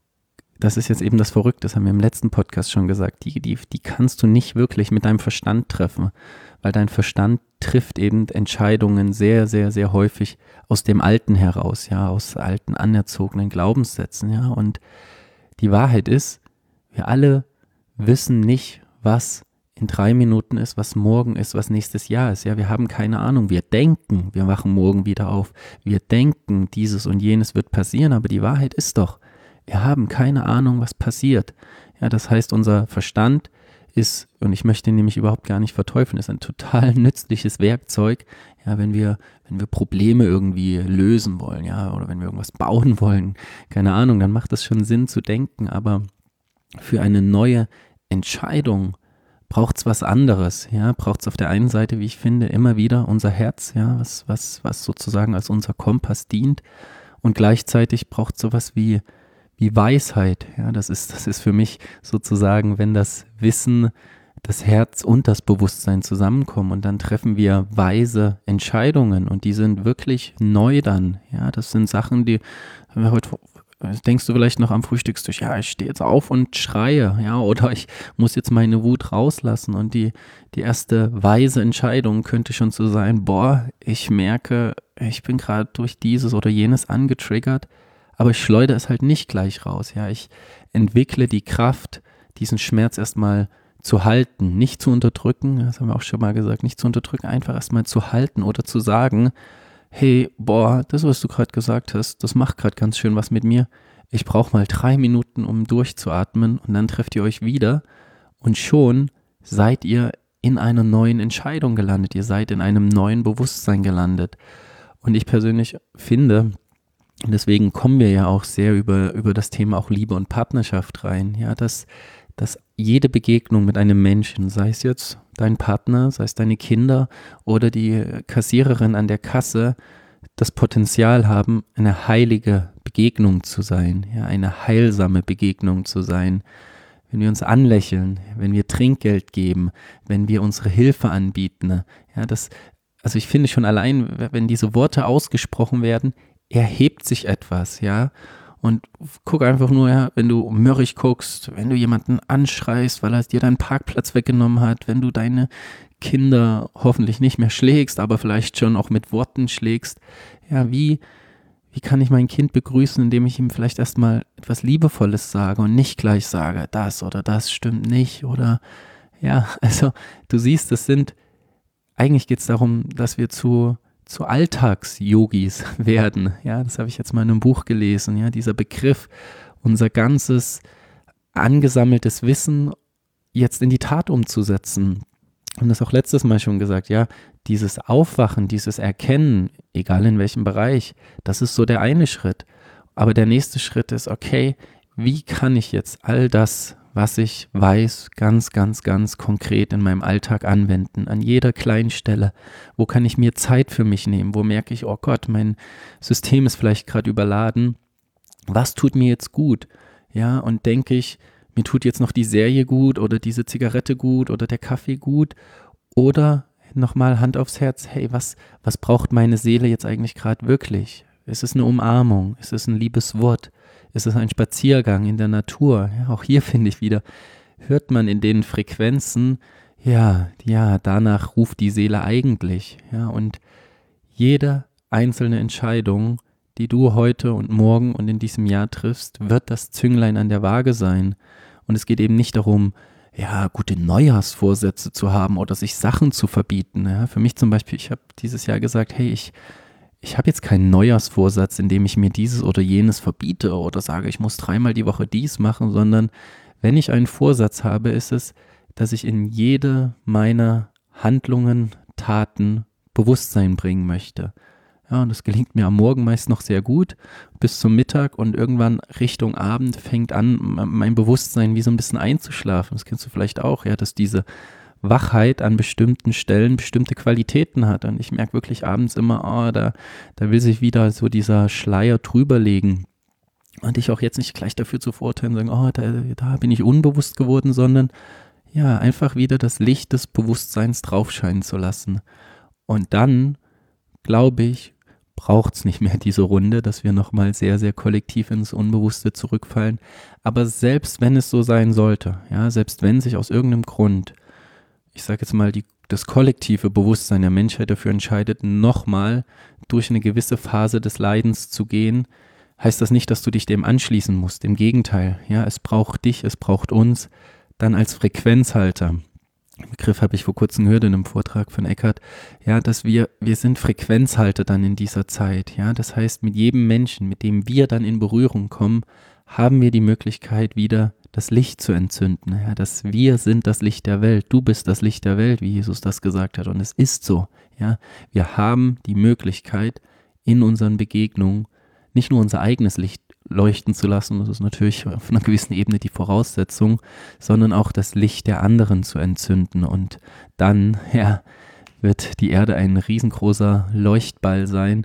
das ist jetzt eben das Verrückte, das haben wir im letzten Podcast schon gesagt, die kannst du nicht wirklich mit deinem Verstand treffen, weil dein Verstand trifft eben Entscheidungen sehr, sehr, sehr häufig aus dem Alten heraus, ja, aus alten anerzogenen Glaubenssätzen, ja, und die Wahrheit ist, wir alle wissen nicht, was in 3 Minuten ist, was morgen ist, was nächstes Jahr ist, ja, wir haben keine Ahnung, wir denken, wir wachen morgen wieder auf, wir denken, dieses und jenes wird passieren, aber die Wahrheit ist doch, wir haben keine Ahnung, was passiert. Ja, das heißt, unser Verstand ist, und ich möchte ihn nämlich überhaupt gar nicht verteufeln, ist ein total nützliches Werkzeug, ja, wenn wir Probleme irgendwie lösen wollen, ja, oder wenn wir irgendwas bauen wollen, keine Ahnung, dann macht es schon Sinn zu denken, aber für eine neue Entscheidung braucht es was anderes, ja, braucht es auf der einen Seite, wie ich finde, immer wieder unser Herz, ja, was sozusagen als unser Kompass dient, und gleichzeitig braucht es sowas wie Weisheit, ja, das ist für mich sozusagen, wenn das Wissen, das Herz und das Bewusstsein zusammenkommen, und dann treffen wir weise Entscheidungen, und die sind wirklich neu dann, ja, das sind Sachen, die heute, denkst du vielleicht noch am Frühstückstisch, ja, ich stehe jetzt auf und schreie, ja, oder ich muss jetzt meine Wut rauslassen, und die erste weise Entscheidung könnte schon so sein, ich merke, ich bin gerade durch dieses oder jenes angetriggert, aber ich schleudere es halt nicht gleich raus, ja, ich entwickle die Kraft, diesen Schmerz erstmal zu halten, nicht zu unterdrücken, das haben wir auch schon mal gesagt, nicht zu unterdrücken, einfach erstmal zu halten oder zu sagen, hey, das, was du gerade gesagt hast, das macht gerade ganz schön was mit mir, ich brauche mal 3 Minuten, um durchzuatmen, und dann trefft ihr euch wieder, und schon seid ihr in einer neuen Entscheidung gelandet, ihr seid in einem neuen Bewusstsein gelandet. Und ich persönlich finde, und deswegen kommen wir ja auch sehr über das Thema auch Liebe und Partnerschaft rein, ja, dass jede Begegnung mit einem Menschen, sei es jetzt dein Partner, sei es deine Kinder oder die Kassiererin an der Kasse, das Potenzial haben, eine heilige Begegnung zu sein, ja, eine heilsame Begegnung zu sein. Wenn wir uns anlächeln, wenn wir Trinkgeld geben, wenn wir unsere Hilfe anbieten, ja, also ich finde schon allein, wenn diese Worte ausgesprochen werden, erhebt sich etwas, ja, und guck einfach nur, ja, wenn du mürrisch guckst, wenn du jemanden anschreist, weil er dir deinen Parkplatz weggenommen hat, wenn du deine Kinder hoffentlich nicht mehr schlägst, aber vielleicht schon auch mit Worten schlägst, ja, wie kann ich mein Kind begrüßen, indem ich ihm vielleicht erstmal etwas Liebevolles sage und nicht gleich sage, das oder das stimmt nicht, oder, ja, also du siehst, eigentlich geht es darum, dass wir zu Alltags-Yogis werden, ja, das habe ich jetzt mal in einem Buch gelesen, ja, dieser Begriff, unser ganzes angesammeltes Wissen jetzt in die Tat umzusetzen. Und das auch letztes Mal schon gesagt, ja, dieses Aufwachen, dieses Erkennen, egal in welchem Bereich, das ist so der eine Schritt. Aber der nächste Schritt ist, okay, wie kann ich jetzt all das, was ich weiß, ganz, ganz, ganz konkret in meinem Alltag anwenden, an jeder kleinen Stelle? Wo kann ich mir Zeit für mich nehmen? Wo merke ich, oh Gott, mein System ist vielleicht gerade überladen. Was tut mir jetzt gut? ja, und denke ich, mir tut jetzt noch die Serie gut oder diese Zigarette gut oder der Kaffee gut, oder nochmal Hand aufs Herz, hey, was braucht meine Seele jetzt eigentlich gerade wirklich? Ist es eine Umarmung? Ist es ein liebes Wort? Ist es ein Spaziergang in der Natur? Ja, auch hier finde ich wieder, hört man in den Frequenzen, ja, danach ruft die Seele eigentlich, ja, und jede einzelne Entscheidung, die du heute und morgen und in diesem Jahr triffst, wird das Zünglein an der Waage sein. Und es geht eben nicht darum, ja, gute Neujahrsvorsätze zu haben oder sich Sachen zu verbieten. Ja, für mich zum Beispiel, ich habe dieses Jahr gesagt, hey, ich habe jetzt keinen Neujahrsvorsatz, in dem ich mir dieses oder jenes verbiete oder sage, ich muss 3-mal die Woche dies machen, sondern wenn ich einen Vorsatz habe, ist es, dass ich in jede meiner Handlungen, Taten Bewusstsein bringen möchte. Ja, und das gelingt mir am Morgen meist noch sehr gut, bis zum Mittag, und irgendwann Richtung Abend fängt an, mein Bewusstsein wie so ein bisschen einzuschlafen. Das kennst du vielleicht auch, ja, dass diese Wachheit an bestimmten Stellen bestimmte Qualitäten hat. Und ich merke wirklich abends immer, da will sich wieder so dieser Schleier drüber legen. Und ich auch jetzt nicht gleich dafür zu verurteilen, sagen, da bin ich unbewusst geworden, sondern ja, einfach wieder das Licht des Bewusstseins draufscheinen zu lassen. Und dann, glaube ich, braucht es nicht mehr diese Runde, dass wir nochmal sehr, sehr kollektiv ins Unbewusste zurückfallen. Aber selbst wenn es so sein sollte, ja, selbst wenn sich aus irgendeinem Grund, ich sage jetzt mal, das kollektive Bewusstsein der Menschheit dafür entscheidet, nochmal durch eine gewisse Phase des Leidens zu gehen, heißt das nicht, dass du dich dem anschließen musst. Im Gegenteil, ja, es braucht dich, es braucht uns dann als Frequenzhalter. Den Begriff habe ich vor kurzem gehört in einem Vortrag von Eckhart, ja, dass wir sind Frequenzhalter dann in dieser Zeit, ja, das heißt, mit jedem Menschen, mit dem wir dann in Berührung kommen, haben wir die Möglichkeit, wieder das Licht zu entzünden, ja, dass wir sind das Licht der Welt, du bist das Licht der Welt, wie Jesus das gesagt hat, und es ist so, ja, wir haben die Möglichkeit, in unseren Begegnungen nicht nur unser eigenes Licht leuchten zu lassen, das ist natürlich auf einer gewissen Ebene die Voraussetzung, sondern auch das Licht der anderen zu entzünden, und dann, ja, wird die Erde ein riesengroßer Leuchtball sein,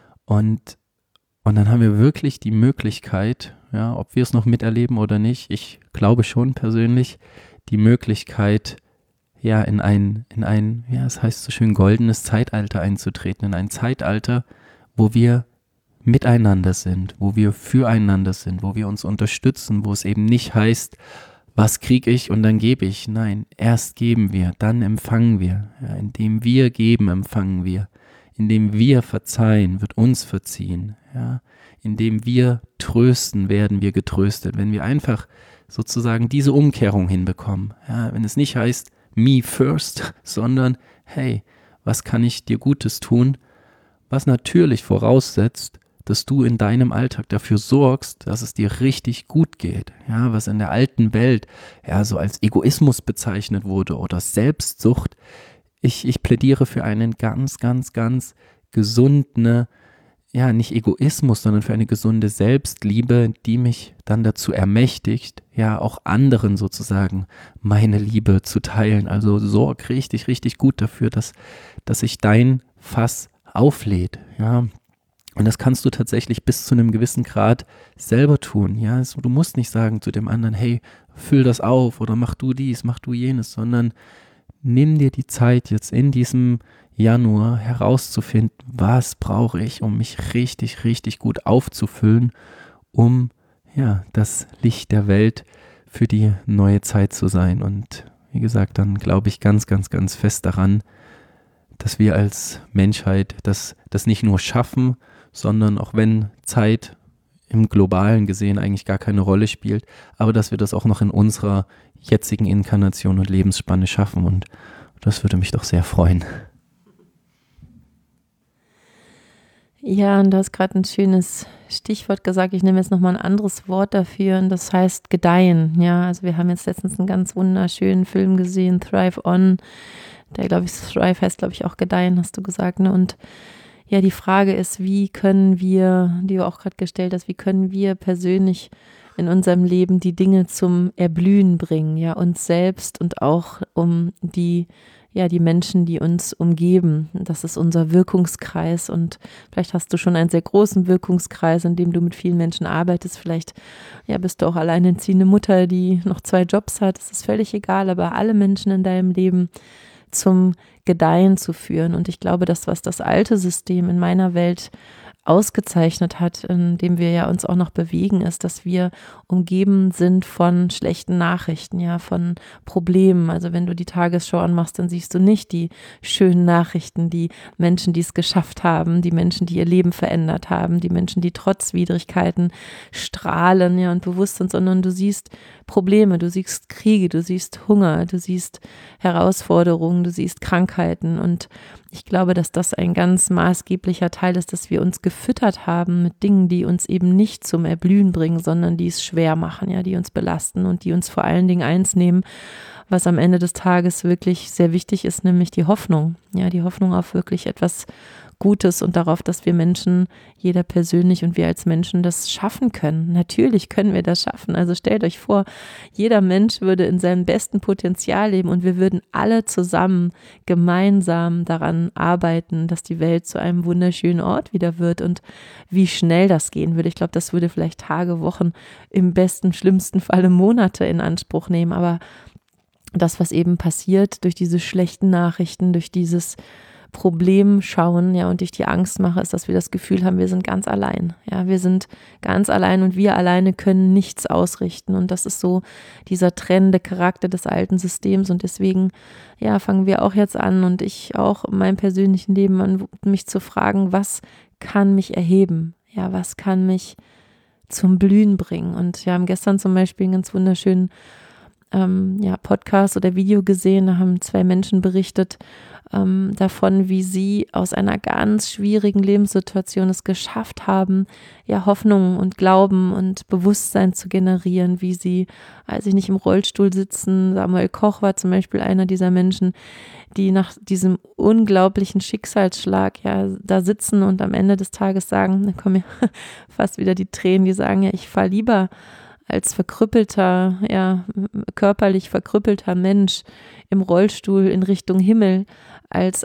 und dann haben wir wirklich die Möglichkeit, ja, ob wir es noch miterleben oder nicht, ich glaube schon persönlich, die Möglichkeit, ja, in ein, ja, es heißt so schön, goldenes Zeitalter einzutreten, in ein Zeitalter, wo wir miteinander sind, wo wir füreinander sind, wo wir uns unterstützen, wo es eben nicht heißt, was kriege ich und dann gebe ich. Nein, erst geben wir, dann empfangen wir. Ja, indem wir geben, empfangen wir. Indem wir verzeihen, wird uns verziehen. Ja, indem wir trösten, werden wir getröstet. Wenn wir einfach sozusagen diese Umkehrung hinbekommen, ja, wenn es nicht heißt, me first, sondern, hey, was kann ich dir Gutes tun? Was natürlich voraussetzt, dass du in deinem Alltag dafür sorgst, dass es dir richtig gut geht. Ja, was in der alten Welt ja so als Egoismus bezeichnet wurde oder Selbstsucht. Ich plädiere für einen ganz, ganz, ganz gesunden, ja, nicht Egoismus, sondern für eine gesunde Selbstliebe, die mich dann dazu ermächtigt, ja, auch anderen sozusagen meine Liebe zu teilen. Also sorg richtig, richtig gut dafür, dass sich dein Fass auflädt, ja. Und das kannst du tatsächlich bis zu einem gewissen Grad selber tun, ja. Also, du musst nicht sagen zu dem anderen, hey, füll das auf oder mach du dies, mach du jenes, sondern nimm dir die Zeit jetzt in diesem Januar herauszufinden, was brauche ich, um mich richtig, richtig gut aufzufüllen, um, ja, das Licht der Welt für die neue Zeit zu sein. Und wie gesagt, dann glaube ich ganz, ganz, ganz fest daran, dass wir als Menschheit das nicht nur schaffen, sondern auch wenn Zeit im Globalen gesehen eigentlich gar keine Rolle spielt, aber dass wir das auch noch in unserer jetzigen Inkarnation und Lebensspanne schaffen, und das würde mich doch sehr freuen. Ja, und du hast gerade ein schönes Stichwort gesagt, ich nehme jetzt nochmal ein anderes Wort dafür, und das heißt gedeihen. Ja, also wir haben jetzt letztens einen ganz wunderschönen Film gesehen, Thrive On, der, glaube ich, Thrive heißt, glaube ich, auch gedeihen, hast du gesagt, ne? Und ja, die Frage ist, wie können wir, die du auch gerade gestellt hast, wie können wir persönlich in unserem Leben die Dinge zum Erblühen bringen, ja, uns selbst und auch um die ja, die Menschen, die uns umgeben. Das ist unser Wirkungskreis und vielleicht hast du schon einen sehr großen Wirkungskreis, in dem du mit vielen Menschen arbeitest. Vielleicht ja, bist du auch alleinerziehende Mutter, die noch 2 Jobs hat. Das ist völlig egal, aber alle Menschen in deinem Leben zum Gedeihen zu führen. Und ich glaube, das, was das alte System in meiner Welt ausgezeichnet hat, in dem wir ja uns auch noch bewegen, ist, dass wir umgeben sind von schlechten Nachrichten, ja, von Problemen. Also wenn du die Tagesschau anmachst, dann siehst du nicht die schönen Nachrichten, die Menschen, die es geschafft haben, die Menschen, die ihr Leben verändert haben, die Menschen, die trotz Widrigkeiten strahlen, ja, und bewusst sind, sondern du siehst Probleme, du siehst Kriege, du siehst Hunger, du siehst Herausforderungen, du siehst Krankheiten. Und ich glaube, dass das ein ganz maßgeblicher Teil ist, dass wir uns gefüttert haben mit Dingen, die uns eben nicht zum Erblühen bringen, sondern die es schwer machen, ja, die uns belasten und die uns vor allen Dingen eins nehmen, was am Ende des Tages wirklich sehr wichtig ist, nämlich die Hoffnung. Ja, die Hoffnung auf wirklich etwas Gutes und darauf, dass wir Menschen, jeder persönlich und wir als Menschen das schaffen können. Natürlich können wir das schaffen. Also stellt euch vor, jeder Mensch würde in seinem besten Potenzial leben und wir würden alle zusammen gemeinsam daran arbeiten, dass die Welt zu einem wunderschönen Ort wieder wird und wie schnell das gehen würde. Ich glaube, das würde vielleicht Tage, Wochen, im besten, schlimmsten Falle Monate in Anspruch nehmen. Aber das, was eben passiert durch diese schlechten Nachrichten, durch dieses Problem schauen, ja, und durch die Angstmache ist, dass wir das Gefühl haben, wir sind ganz allein. Ja, wir sind ganz allein und wir alleine können nichts ausrichten. Und das ist so dieser trennende Charakter des alten Systems. Und deswegen, ja, fangen wir auch jetzt an und ich auch in meinem persönlichen Leben an, mich zu fragen, was kann mich erheben? Ja, was kann mich zum Blühen bringen? Und wir haben gestern zum Beispiel einen ganz wunderschönen Podcast oder Video gesehen, da haben 2 Menschen berichtet davon, wie sie aus einer ganz schwierigen Lebenssituation es geschafft haben, ja, Hoffnung und Glauben und Bewusstsein zu generieren, wie sie, als sie nicht im Rollstuhl sitzen, Samuel Koch war zum Beispiel einer dieser Menschen, die nach diesem unglaublichen Schicksalsschlag ja da sitzen und am Ende des Tages sagen, da kommen ja fast wieder die Tränen, die sagen, ja, ich fahre lieber als verkrüppelter, ja, körperlich verkrüppelter Mensch im Rollstuhl in Richtung Himmel, als,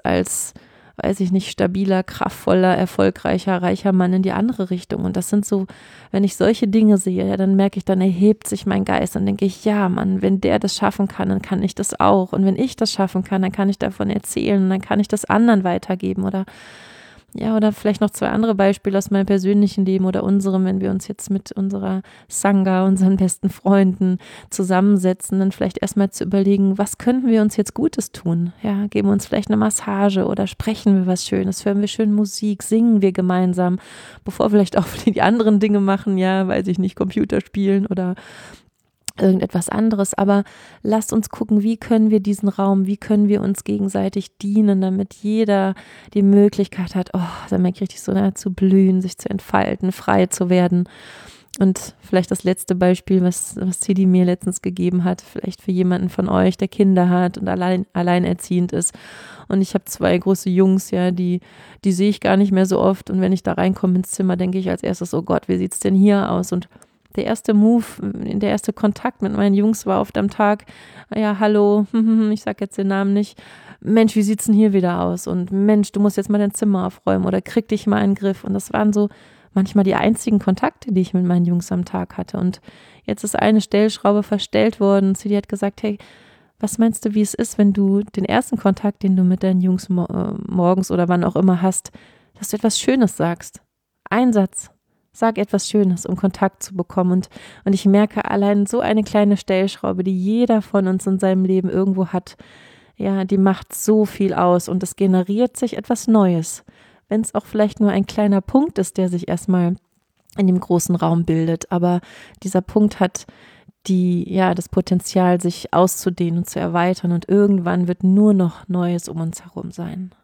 weiß ich nicht, stabiler, kraftvoller, erfolgreicher, reicher Mann in die andere Richtung. Und das sind so, wenn ich solche Dinge sehe, ja, dann merke ich, dann erhebt sich mein Geist. Dann denke ich, ja, Mann, wenn der das schaffen kann, dann kann ich das auch. Und wenn ich das schaffen kann, dann kann ich davon erzählen und dann kann ich das anderen weitergeben. Oder vielleicht noch 2 andere Beispiele aus meinem persönlichen Leben oder unserem, wenn wir uns jetzt mit unserer Sangha, unseren besten Freunden zusammensetzen, dann vielleicht erstmal zu überlegen, was könnten wir uns jetzt Gutes tun? Ja, geben wir uns vielleicht eine Massage oder sprechen wir was Schönes, hören wir schön Musik, singen wir gemeinsam, bevor wir vielleicht auch die anderen Dinge machen, ja, weiß ich nicht, Computer spielen oder irgendetwas anderes, aber lasst uns gucken, wie können wir diesen Raum, wie können wir uns gegenseitig dienen, damit jeder die Möglichkeit hat, da merke ich richtig so, zu blühen, sich zu entfalten, frei zu werden. Und vielleicht das letzte Beispiel, was Sidi mir letztens gegeben hat, vielleicht für jemanden von euch, der Kinder hat und alleinerziehend ist. Und ich habe 2 große Jungs, ja, die sehe ich gar nicht mehr so oft. Und wenn ich da reinkomme ins Zimmer, denke ich als erstes, oh Gott, wie sieht's denn hier aus? Und der erste Move, der erste Kontakt mit meinen Jungs war oft am Tag, ja, hallo, ich sag jetzt den Namen nicht, Mensch, wie sieht's denn hier wieder aus? Und Mensch, du musst jetzt mal dein Zimmer aufräumen oder krieg dich mal in den Griff. Und das waren so manchmal die einzigen Kontakte, die ich mit meinen Jungs am Tag hatte. Und jetzt ist eine Stellschraube verstellt worden und sie hat gesagt, hey, was meinst du, wie es ist, wenn du den ersten Kontakt, den du mit deinen Jungs morgens oder wann auch immer hast, dass du etwas Schönes sagst? Ein Satz. Sag etwas Schönes, um Kontakt zu bekommen. Und ich merke allein so eine kleine Stellschraube, die jeder von uns in seinem Leben irgendwo hat, ja, die macht so viel aus und es generiert sich etwas Neues. Wenn es auch vielleicht nur ein kleiner Punkt ist, der sich erstmal in dem großen Raum bildet. Aber dieser Punkt hat das Potenzial, sich auszudehnen und zu erweitern und irgendwann wird nur noch Neues um uns herum sein.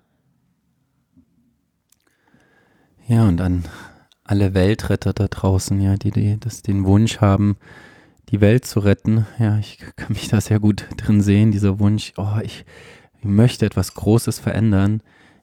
Ja, und an alle Weltretter da draußen, ja, die den Wunsch haben, die Welt zu retten. Ja, ich kann mich da sehr gut drin sehen, dieser Wunsch, ich möchte etwas Großes verändern.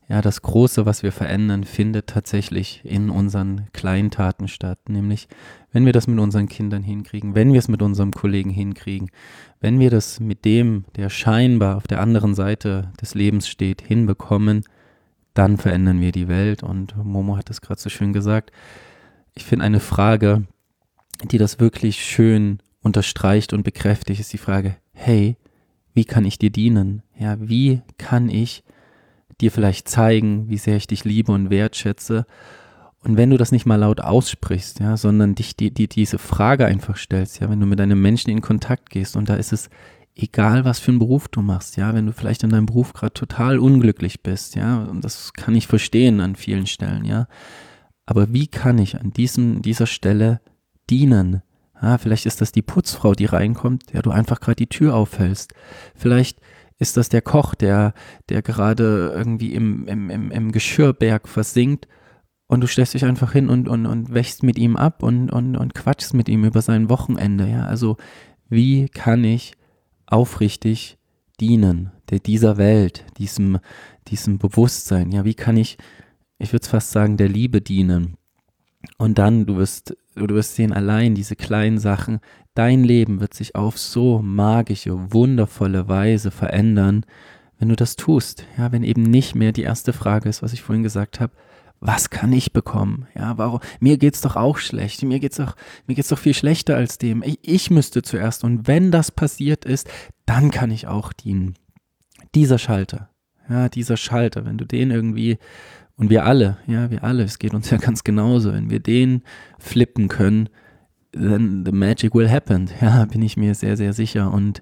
Ja, das Große, was wir verändern, findet tatsächlich in unseren kleinen Taten statt. Nämlich, wenn wir das mit unseren Kindern hinkriegen, wenn wir es mit unserem Kollegen hinkriegen, wenn wir das mit dem, der scheinbar auf der anderen Seite des Lebens steht, hinbekommen, dann verändern wir die Welt. Und Momo hat es gerade so schön gesagt. Ich finde eine Frage, die das wirklich schön unterstreicht und bekräftigt, ist die Frage, hey, wie kann ich dir dienen? Ja, wie kann ich dir vielleicht zeigen, wie sehr ich dich liebe und wertschätze? Und wenn du das nicht mal laut aussprichst, ja, sondern dich diese Frage einfach stellst, ja, wenn du mit einem Menschen in Kontakt gehst, und da ist es egal, was für einen Beruf du machst, ja, wenn du vielleicht in deinem Beruf gerade total unglücklich bist, ja, und das kann ich verstehen an vielen Stellen, ja, aber wie kann ich an dieser Stelle dienen? Ja, vielleicht ist das die Putzfrau, die reinkommt, der du einfach gerade die Tür aufhältst. Vielleicht ist das der Koch, der gerade irgendwie im Geschirrberg versinkt, und du stellst dich einfach hin und wächst mit ihm ab und quatschst mit ihm über sein Wochenende. Ja? Also wie kann ich aufrichtig dienen dieser Welt, diesem Bewusstsein? Ja, wie kann ich würde es fast sagen, der Liebe dienen? Und dann, du wirst sehen, allein diese kleinen Sachen, dein Leben wird sich auf so magische, wundervolle Weise verändern, wenn du das tust. Ja, wenn eben nicht mehr die erste Frage ist, was ich vorhin gesagt habe, was kann ich bekommen? Ja, warum? Mir geht's doch auch schlecht. Mir geht's doch viel schlechter als dem. Ich müsste zuerst. Und wenn das passiert ist, dann kann ich auch dienen. Dieser Schalter, wenn du den irgendwie, und wir alle, es geht uns ja ganz genauso, wenn wir den flippen können, then the magic will happen. Ja, bin ich mir sehr, sehr sicher. Und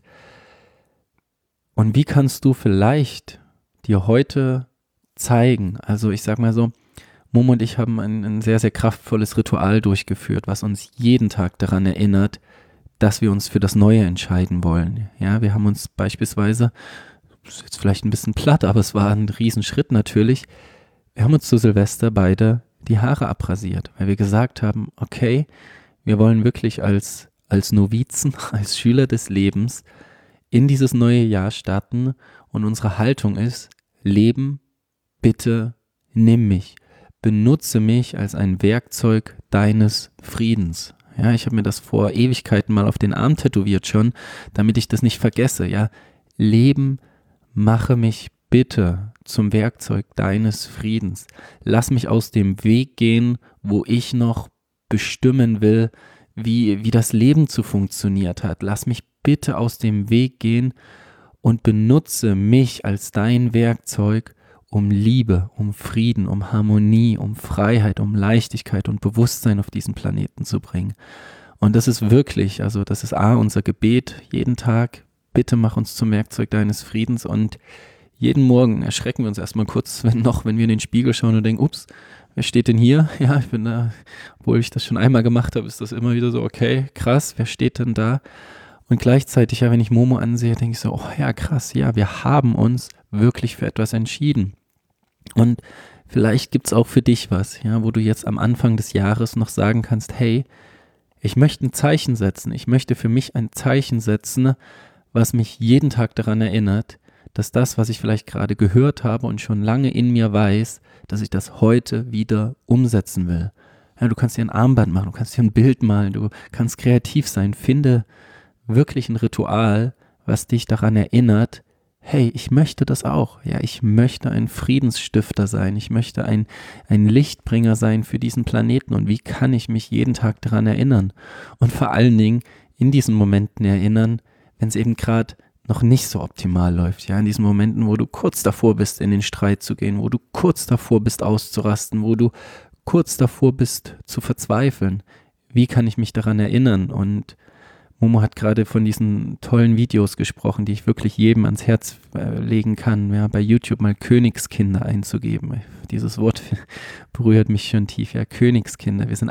wie kannst du vielleicht dir heute zeigen, also ich sag mal so, Momo und ich haben ein sehr, sehr kraftvolles Ritual durchgeführt, was uns jeden Tag daran erinnert, dass wir uns für das Neue entscheiden wollen. Ja, wir haben uns beispielsweise, das ist jetzt vielleicht ein bisschen platt, aber es war ein Riesenschritt natürlich, wir haben uns zu Silvester beide die Haare abrasiert, weil wir gesagt haben, okay, wir wollen wirklich als Novizen, als Schüler des Lebens in dieses neue Jahr starten, und unsere Haltung ist, Leben, bitte nimm mich, benutze mich als ein Werkzeug deines Friedens. Ja, ich habe mir das vor Ewigkeiten mal auf den Arm tätowiert schon, damit ich das nicht vergesse. Ja, Leben, mache mich bitte zum Werkzeug deines Friedens. Lass mich aus dem Weg gehen, wo ich noch bestimmen will, wie das Leben zu funktioniert hat. Lass mich bitte aus dem Weg gehen und benutze mich als dein Werkzeug, um Liebe, um Frieden, um Harmonie, um Freiheit, um Leichtigkeit und Bewusstsein auf diesen Planeten zu bringen. Und das ist wirklich, also das ist unser Gebet jeden Tag, bitte mach uns zum Werkzeug deines Friedens. Und jeden Morgen erschrecken wir uns erstmal kurz, wenn wir in den Spiegel schauen und denken, ups, wer steht denn hier? Ja, ich bin da, obwohl ich das schon einmal gemacht habe, ist das immer wieder so, okay, krass, wer steht denn da? Und gleichzeitig, ja, wenn ich Momo ansehe, denke ich so, oh ja, krass, ja, wir haben uns wirklich für etwas entschieden. Und vielleicht gibt es auch für dich was, ja, wo du jetzt am Anfang des Jahres noch sagen kannst, hey, ich möchte ein Zeichen setzen, ich möchte für mich ein Zeichen setzen, was mich jeden Tag daran erinnert, dass das, was ich vielleicht gerade gehört habe und schon lange in mir weiß, dass ich das heute wieder umsetzen will. Ja, du kannst dir ein Armband machen, du kannst dir ein Bild malen, du kannst kreativ sein, finde wirklich ein Ritual, was dich daran erinnert, hey, ich möchte das auch. Ja, ich möchte ein Friedensstifter sein. Ich möchte ein Lichtbringer sein für diesen Planeten. Und wie kann ich mich jeden Tag daran erinnern? Und vor allen Dingen in diesen Momenten erinnern, wenn es eben gerade noch nicht so optimal läuft. Ja, in diesen Momenten, wo du kurz davor bist, in den Streit zu gehen, wo du kurz davor bist, auszurasten, wo du kurz davor bist, zu verzweifeln. Wie kann ich mich daran erinnern? Und Momo hat gerade von diesen tollen Videos gesprochen, die ich wirklich jedem ans Herz legen kann, ja, bei YouTube mal Königskinder einzugeben. Dieses Wort berührt mich schon tief, ja, Königskinder, wir sind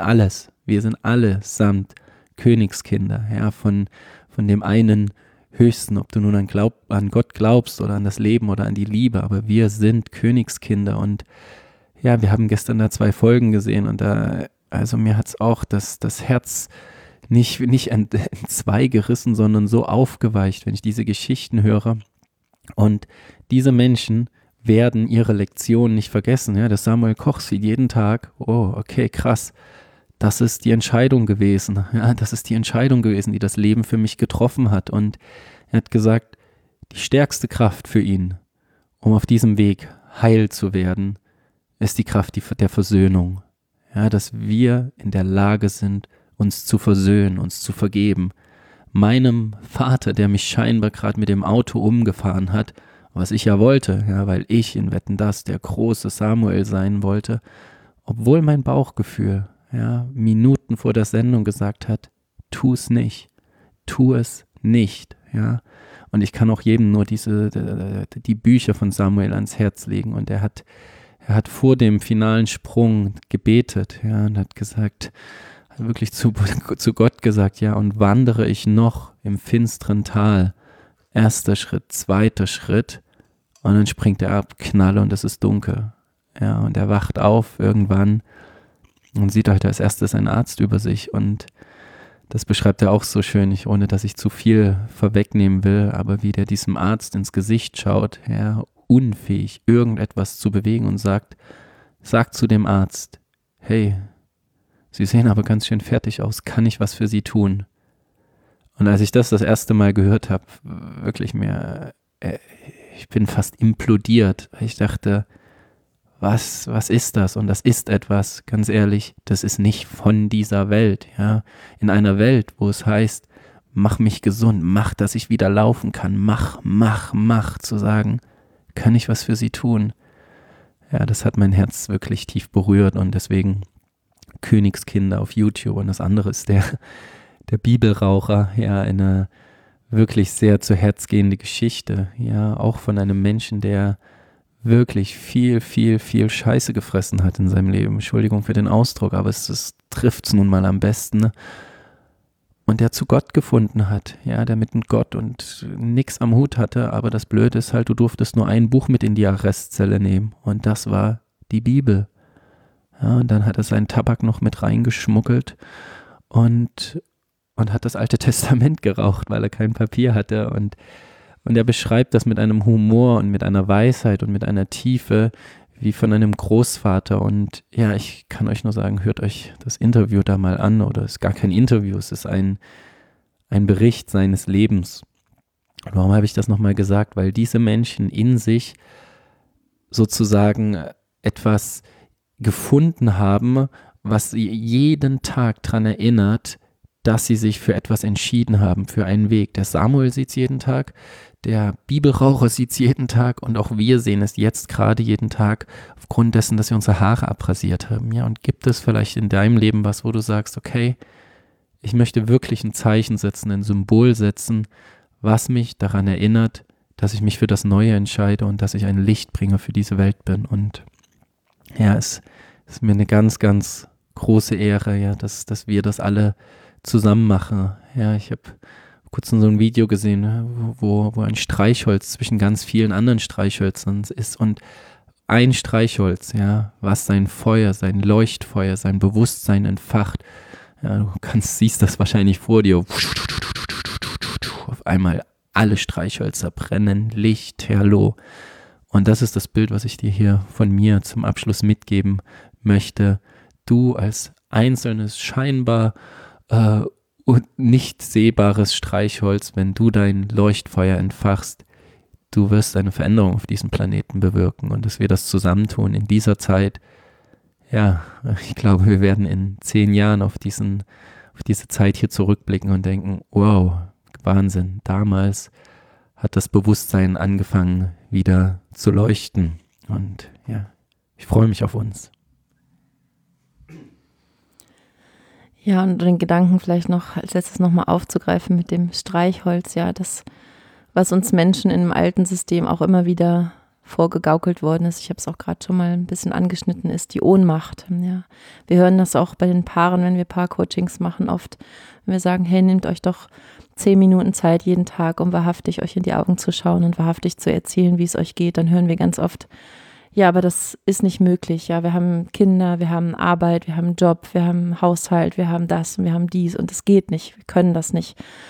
allesamt Königskinder, ja, von dem einen Höchsten, ob du nun an Gott glaubst oder an das Leben oder an die Liebe, aber wir sind Königskinder. Und ja, wir haben gestern da 2 Folgen gesehen, und also mir hat es auch das Herz nicht in 2 gerissen, sondern so aufgeweicht, wenn ich diese Geschichten höre. Und diese Menschen werden ihre Lektion nicht vergessen. Ja, der Samuel Koch sieht jeden Tag, oh, okay, krass, das ist die Entscheidung gewesen. Ja, das ist die Entscheidung gewesen, die das Leben für mich getroffen hat. Und er hat gesagt, die stärkste Kraft für ihn, um auf diesem Weg heil zu werden, ist die Kraft der Versöhnung. Ja, dass wir in der Lage sind, uns zu versöhnen, uns zu vergeben. Meinem Vater, der mich scheinbar gerade mit dem Auto umgefahren hat, was ich ja wollte, ja, weil ich in Wetten, dass der große Samuel sein wollte, obwohl mein Bauchgefühl, ja, Minuten vor der Sendung gesagt hat, tu es nicht, ja. Und ich kann auch jedem nur die Bücher von Samuel ans Herz legen. Und er hat vor dem finalen Sprung gebetet, ja, und hat gesagt, wirklich zu Gott gesagt, ja, und wandere ich noch im finsteren Tal. Erster Schritt, zweiter Schritt, und dann springt er ab, Knalle, und es ist dunkel. Ja, und er wacht auf irgendwann und sieht halt als erstes einen Arzt über sich, und das beschreibt er auch so schön, ohne dass ich zu viel vorwegnehmen will, aber wie der diesem Arzt ins Gesicht schaut, ja, unfähig, irgendetwas zu bewegen, und sagt zu dem Arzt, hey, Sie sehen aber ganz schön fertig aus, kann ich was für Sie tun? Und als ich das erste Mal gehört habe, wirklich ich bin fast implodiert. Ich dachte, was ist das? Und das ist etwas, ganz ehrlich, das ist nicht von dieser Welt. Ja? In einer Welt, wo es heißt, mach mich gesund, mach, dass ich wieder laufen kann, mach, zu sagen, kann ich was für Sie tun? Ja, das hat mein Herz wirklich tief berührt, und deswegen Königskinder auf YouTube, und das andere ist der Bibelraucher, ja, eine wirklich sehr zu Herz gehende Geschichte, ja, auch von einem Menschen, der wirklich viel Scheiße gefressen hat in seinem Leben. Entschuldigung für den Ausdruck, aber es trifft es nun mal am besten, ne? Und der zu Gott gefunden hat, ja, der mit Gott und nix am Hut hatte, aber das Blöde ist halt, du durftest nur ein Buch mit in die Arrestzelle nehmen, und das war die Bibel. Ja, und dann hat er seinen Tabak noch mit reingeschmuggelt und hat das Alte Testament geraucht, weil er kein Papier hatte, und er beschreibt das mit einem Humor und mit einer Weisheit und mit einer Tiefe wie von einem Großvater. Und ja, ich kann euch nur sagen, hört euch das Interview da mal an, oder es ist gar kein Interview, es ist ein Bericht seines Lebens. Und warum habe ich das nochmal gesagt? Weil diese Menschen in sich sozusagen etwas gefunden haben, was sie jeden Tag daran erinnert, dass sie sich für etwas entschieden haben, für einen Weg. Der Samuel sieht es jeden Tag, der Bibelraucher sieht es jeden Tag, und auch wir sehen es jetzt gerade jeden Tag aufgrund dessen, dass wir unsere Haare abrasiert haben. Ja, und gibt es vielleicht in deinem Leben was, wo du sagst, okay, ich möchte wirklich ein Zeichen setzen, ein Symbol setzen, was mich daran erinnert, dass ich mich für das Neue entscheide und dass ich ein Lichtbringer für diese Welt bin. Und ja, es ist mir eine ganz, ganz große Ehre, ja, dass wir das alle zusammen machen. Ja, ich habe kurz so ein Video gesehen, wo ein Streichholz zwischen ganz vielen anderen Streichhölzern ist, und ein Streichholz, ja, was sein Feuer, sein Leuchtfeuer, sein Bewusstsein entfacht. Ja, du siehst das wahrscheinlich vor dir. Auf einmal alle Streichhölzer brennen, Licht, Hallo. Und das ist das Bild, was ich dir hier von mir zum Abschluss mitgeben möchte. Du als einzelnes, scheinbar und nicht sehbares Streichholz, wenn du dein Leuchtfeuer entfachst, du wirst eine Veränderung auf diesem Planeten bewirken, und dass wir das zusammentun in dieser Zeit. Ja, ich glaube, wir werden in 10 Jahren auf diese Zeit hier zurückblicken und denken, wow, Wahnsinn, damals hat das Bewusstsein angefangen wieder zu leuchten, und ja, ich freue mich auf uns. Ja, und den Gedanken vielleicht noch als letztes nochmal aufzugreifen mit dem Streichholz, ja, das, was uns Menschen im alten System auch immer wieder vorgegaukelt worden ist, ich habe es auch gerade schon mal ein bisschen angeschnitten, ist die Ohnmacht. Ja. Wir hören das auch bei den Paaren, wenn wir Paar-Coachings machen, oft, wenn wir sagen, hey, nehmt euch doch 10 Minuten Zeit jeden Tag, um wahrhaftig euch in die Augen zu schauen und wahrhaftig zu erzählen, wie es euch geht, dann hören wir ganz oft, ja, aber das ist nicht möglich. Ja, wir haben Kinder, wir haben Arbeit, wir haben einen Job, wir haben einen Haushalt, wir haben das und wir haben dies, und es geht nicht. Wir können das nicht.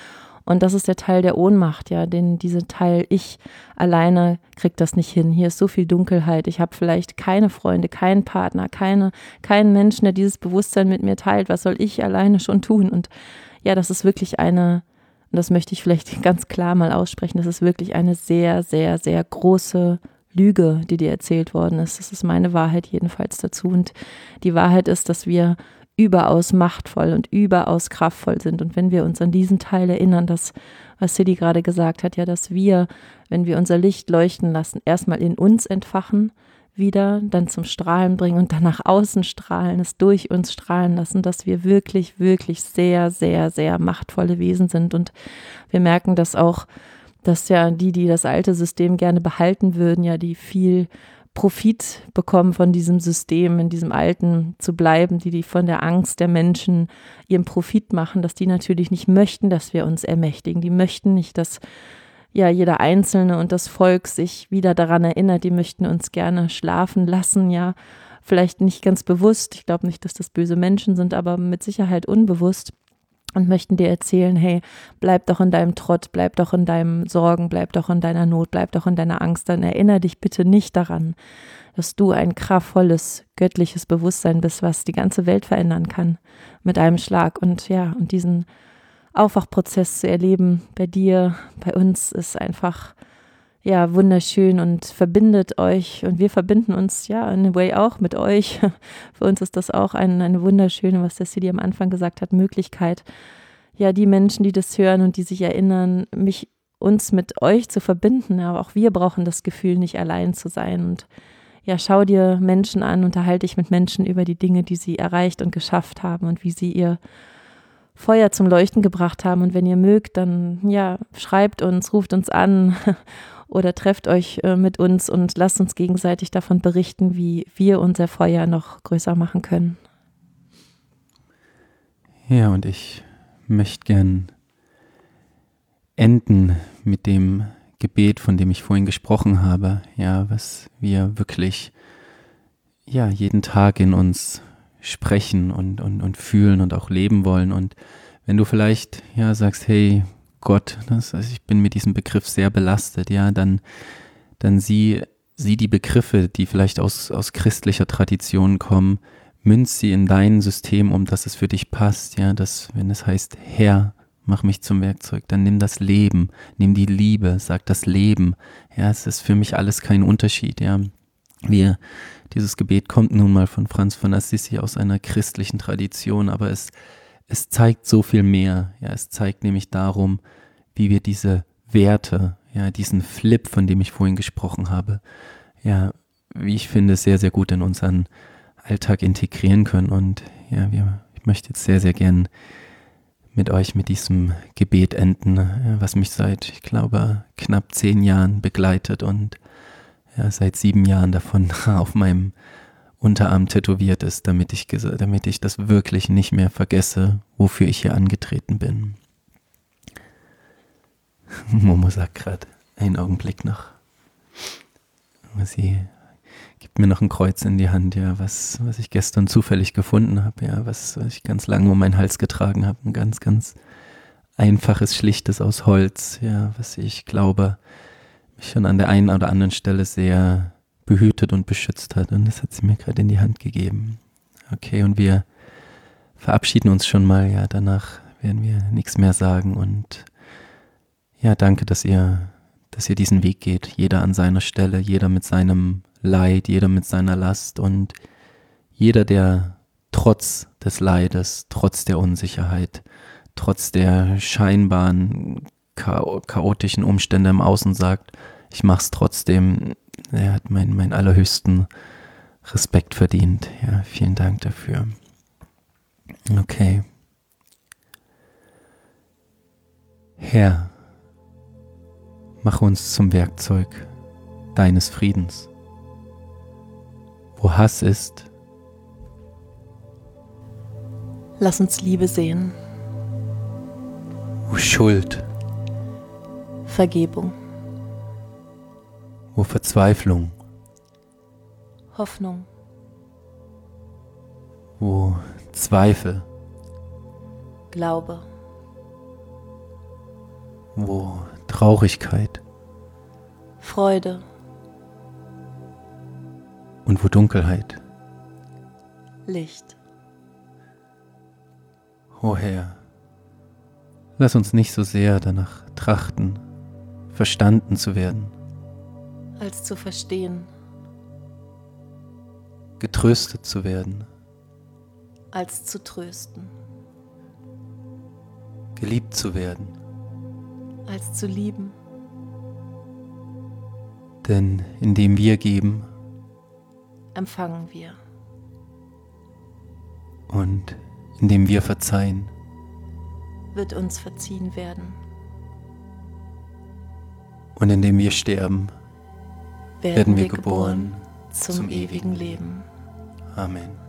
Und das ist der Teil der Ohnmacht, ja, dieser Teil, ich alleine krieg das nicht hin. Hier ist so viel Dunkelheit. Ich habe vielleicht keine Freunde, keinen Partner, keinen Menschen, der dieses Bewusstsein mit mir teilt. Was soll ich alleine schon tun? Und ja, das ist wirklich und das möchte ich vielleicht ganz klar mal aussprechen, das ist wirklich eine sehr, sehr, sehr große Lüge, die dir erzählt worden ist. Das ist meine Wahrheit jedenfalls dazu. Und die Wahrheit ist, dass wir überaus machtvoll und überaus kraftvoll sind. Und wenn wir uns an diesen Teil erinnern, das, was Siddhi gerade gesagt hat, ja, dass wir, wenn wir unser Licht leuchten lassen, erstmal in uns entfachen, wieder, dann zum Strahlen bringen und dann nach außen strahlen, es durch uns strahlen lassen, dass wir wirklich, wirklich sehr, sehr, sehr machtvolle Wesen sind. Und wir merken das auch, dass ja die das alte System gerne behalten würden, ja, die viel Profit bekommen von diesem System, in diesem Alten zu bleiben, die von der Angst der Menschen ihren Profit machen, dass die natürlich nicht möchten, dass wir uns ermächtigen. Die möchten nicht, dass ja jeder Einzelne und das Volk sich wieder daran erinnert. Die möchten uns gerne schlafen lassen, ja, vielleicht nicht ganz bewusst. Ich glaube nicht, dass das böse Menschen sind, aber mit Sicherheit unbewusst. Und möchten dir erzählen, hey, bleib doch in deinem Trott, bleib doch in deinem Sorgen, bleib doch in deiner Not, bleib doch in deiner Angst. Dann erinnere dich bitte nicht daran, dass du ein kraftvolles, göttliches Bewusstsein bist, was die ganze Welt verändern kann mit einem Schlag. Und ja, und diesen Aufwachprozess zu erleben bei dir, bei uns, ist einfach ja wunderschön und verbindet euch. Und wir verbinden uns ja in a way auch mit euch. Für uns ist das auch eine wunderschöne, was der Siddhi am Anfang gesagt hat, Möglichkeit, ja, die Menschen, die das hören und die sich erinnern, uns mit euch zu verbinden. Aber auch wir brauchen das Gefühl, nicht allein zu sein. Und ja, schau dir Menschen an, unterhalte dich mit Menschen über die Dinge, die sie erreicht und geschafft haben und wie sie ihr Feuer zum Leuchten gebracht haben. Und wenn ihr mögt, dann ja, schreibt uns, ruft uns an oder trefft euch mit uns und lasst uns gegenseitig davon berichten, wie wir unser Feuer noch größer machen können. Ja, und ich möchte gern enden mit dem Gebet, von dem ich vorhin gesprochen habe, ja, was wir wirklich ja jeden Tag in uns sprechen und fühlen und auch leben wollen. Und wenn du vielleicht ja sagst, hey Gott, ich bin mit diesem Begriff sehr belastet, ja, dann sieh die Begriffe, die vielleicht aus christlicher Tradition kommen, münz sie in dein System, um dass es für dich passt, ja, wenn es heißt, Herr, mach mich zum Werkzeug, dann nimm das Leben, nimm die Liebe, sag das Leben, ja, es ist für mich alles kein Unterschied, ja. Dieses Gebet kommt nun mal von Franz von Assisi aus einer christlichen Tradition, aber es zeigt so viel mehr. Ja, es zeigt nämlich darum, wie wir diese Werte, ja, diesen Flip, von dem ich vorhin gesprochen habe, ja, wie ich finde, sehr, sehr gut in unseren Alltag integrieren können. Und ja, ich möchte jetzt sehr, sehr gern mit euch mit diesem Gebet enden, ja, was mich seit, ich glaube, knapp 10 Jahren begleitet und ja, seit 7 Jahren davon auf meinem Unterarm tätowiert ist, damit ich das wirklich nicht mehr vergesse, wofür ich hier angetreten bin. Momo sagt gerade, einen Augenblick noch. Sie gibt mir noch ein Kreuz in die Hand, ja, was ich gestern zufällig gefunden habe, ja, was ich ganz lange um meinen Hals getragen habe, ein ganz, ganz einfaches, schlichtes aus Holz, ja, was ich glaube, mich schon an der einen oder anderen Stelle sehr behütet und beschützt hat, und das hat sie mir gerade in die Hand gegeben. Okay, und wir verabschieden uns schon mal, ja, danach werden wir nichts mehr sagen, und ja, danke, dass ihr diesen Weg geht, jeder an seiner Stelle, jeder mit seinem Leid, jeder mit seiner Last, und jeder, der trotz des Leides, trotz der Unsicherheit, trotz der scheinbaren chaotischen Umstände im Außen sagt, ich mach's trotzdem, er hat meinen allerhöchsten Respekt verdient. Ja, vielen Dank dafür. Okay. Herr, mach uns zum Werkzeug deines Friedens. Wo Hass ist, lass uns Liebe sehen. Wo Schuld, Vergebung, wo Verzweiflung, Hoffnung, wo Zweifel, Glaube, wo Traurigkeit Freude und wo Dunkelheit. Licht. O Herr, lass uns nicht so sehr danach trachten, verstanden zu werden, Als zu verstehen, getröstet zu werden, als zu trösten, geliebt zu werden. als zu lieben. Denn indem wir geben Empfangen wir. und indem wir verzeihen, Wird uns verziehen werden. und indem wir sterben, Werden wir geboren zum ewigen Leben. Amen.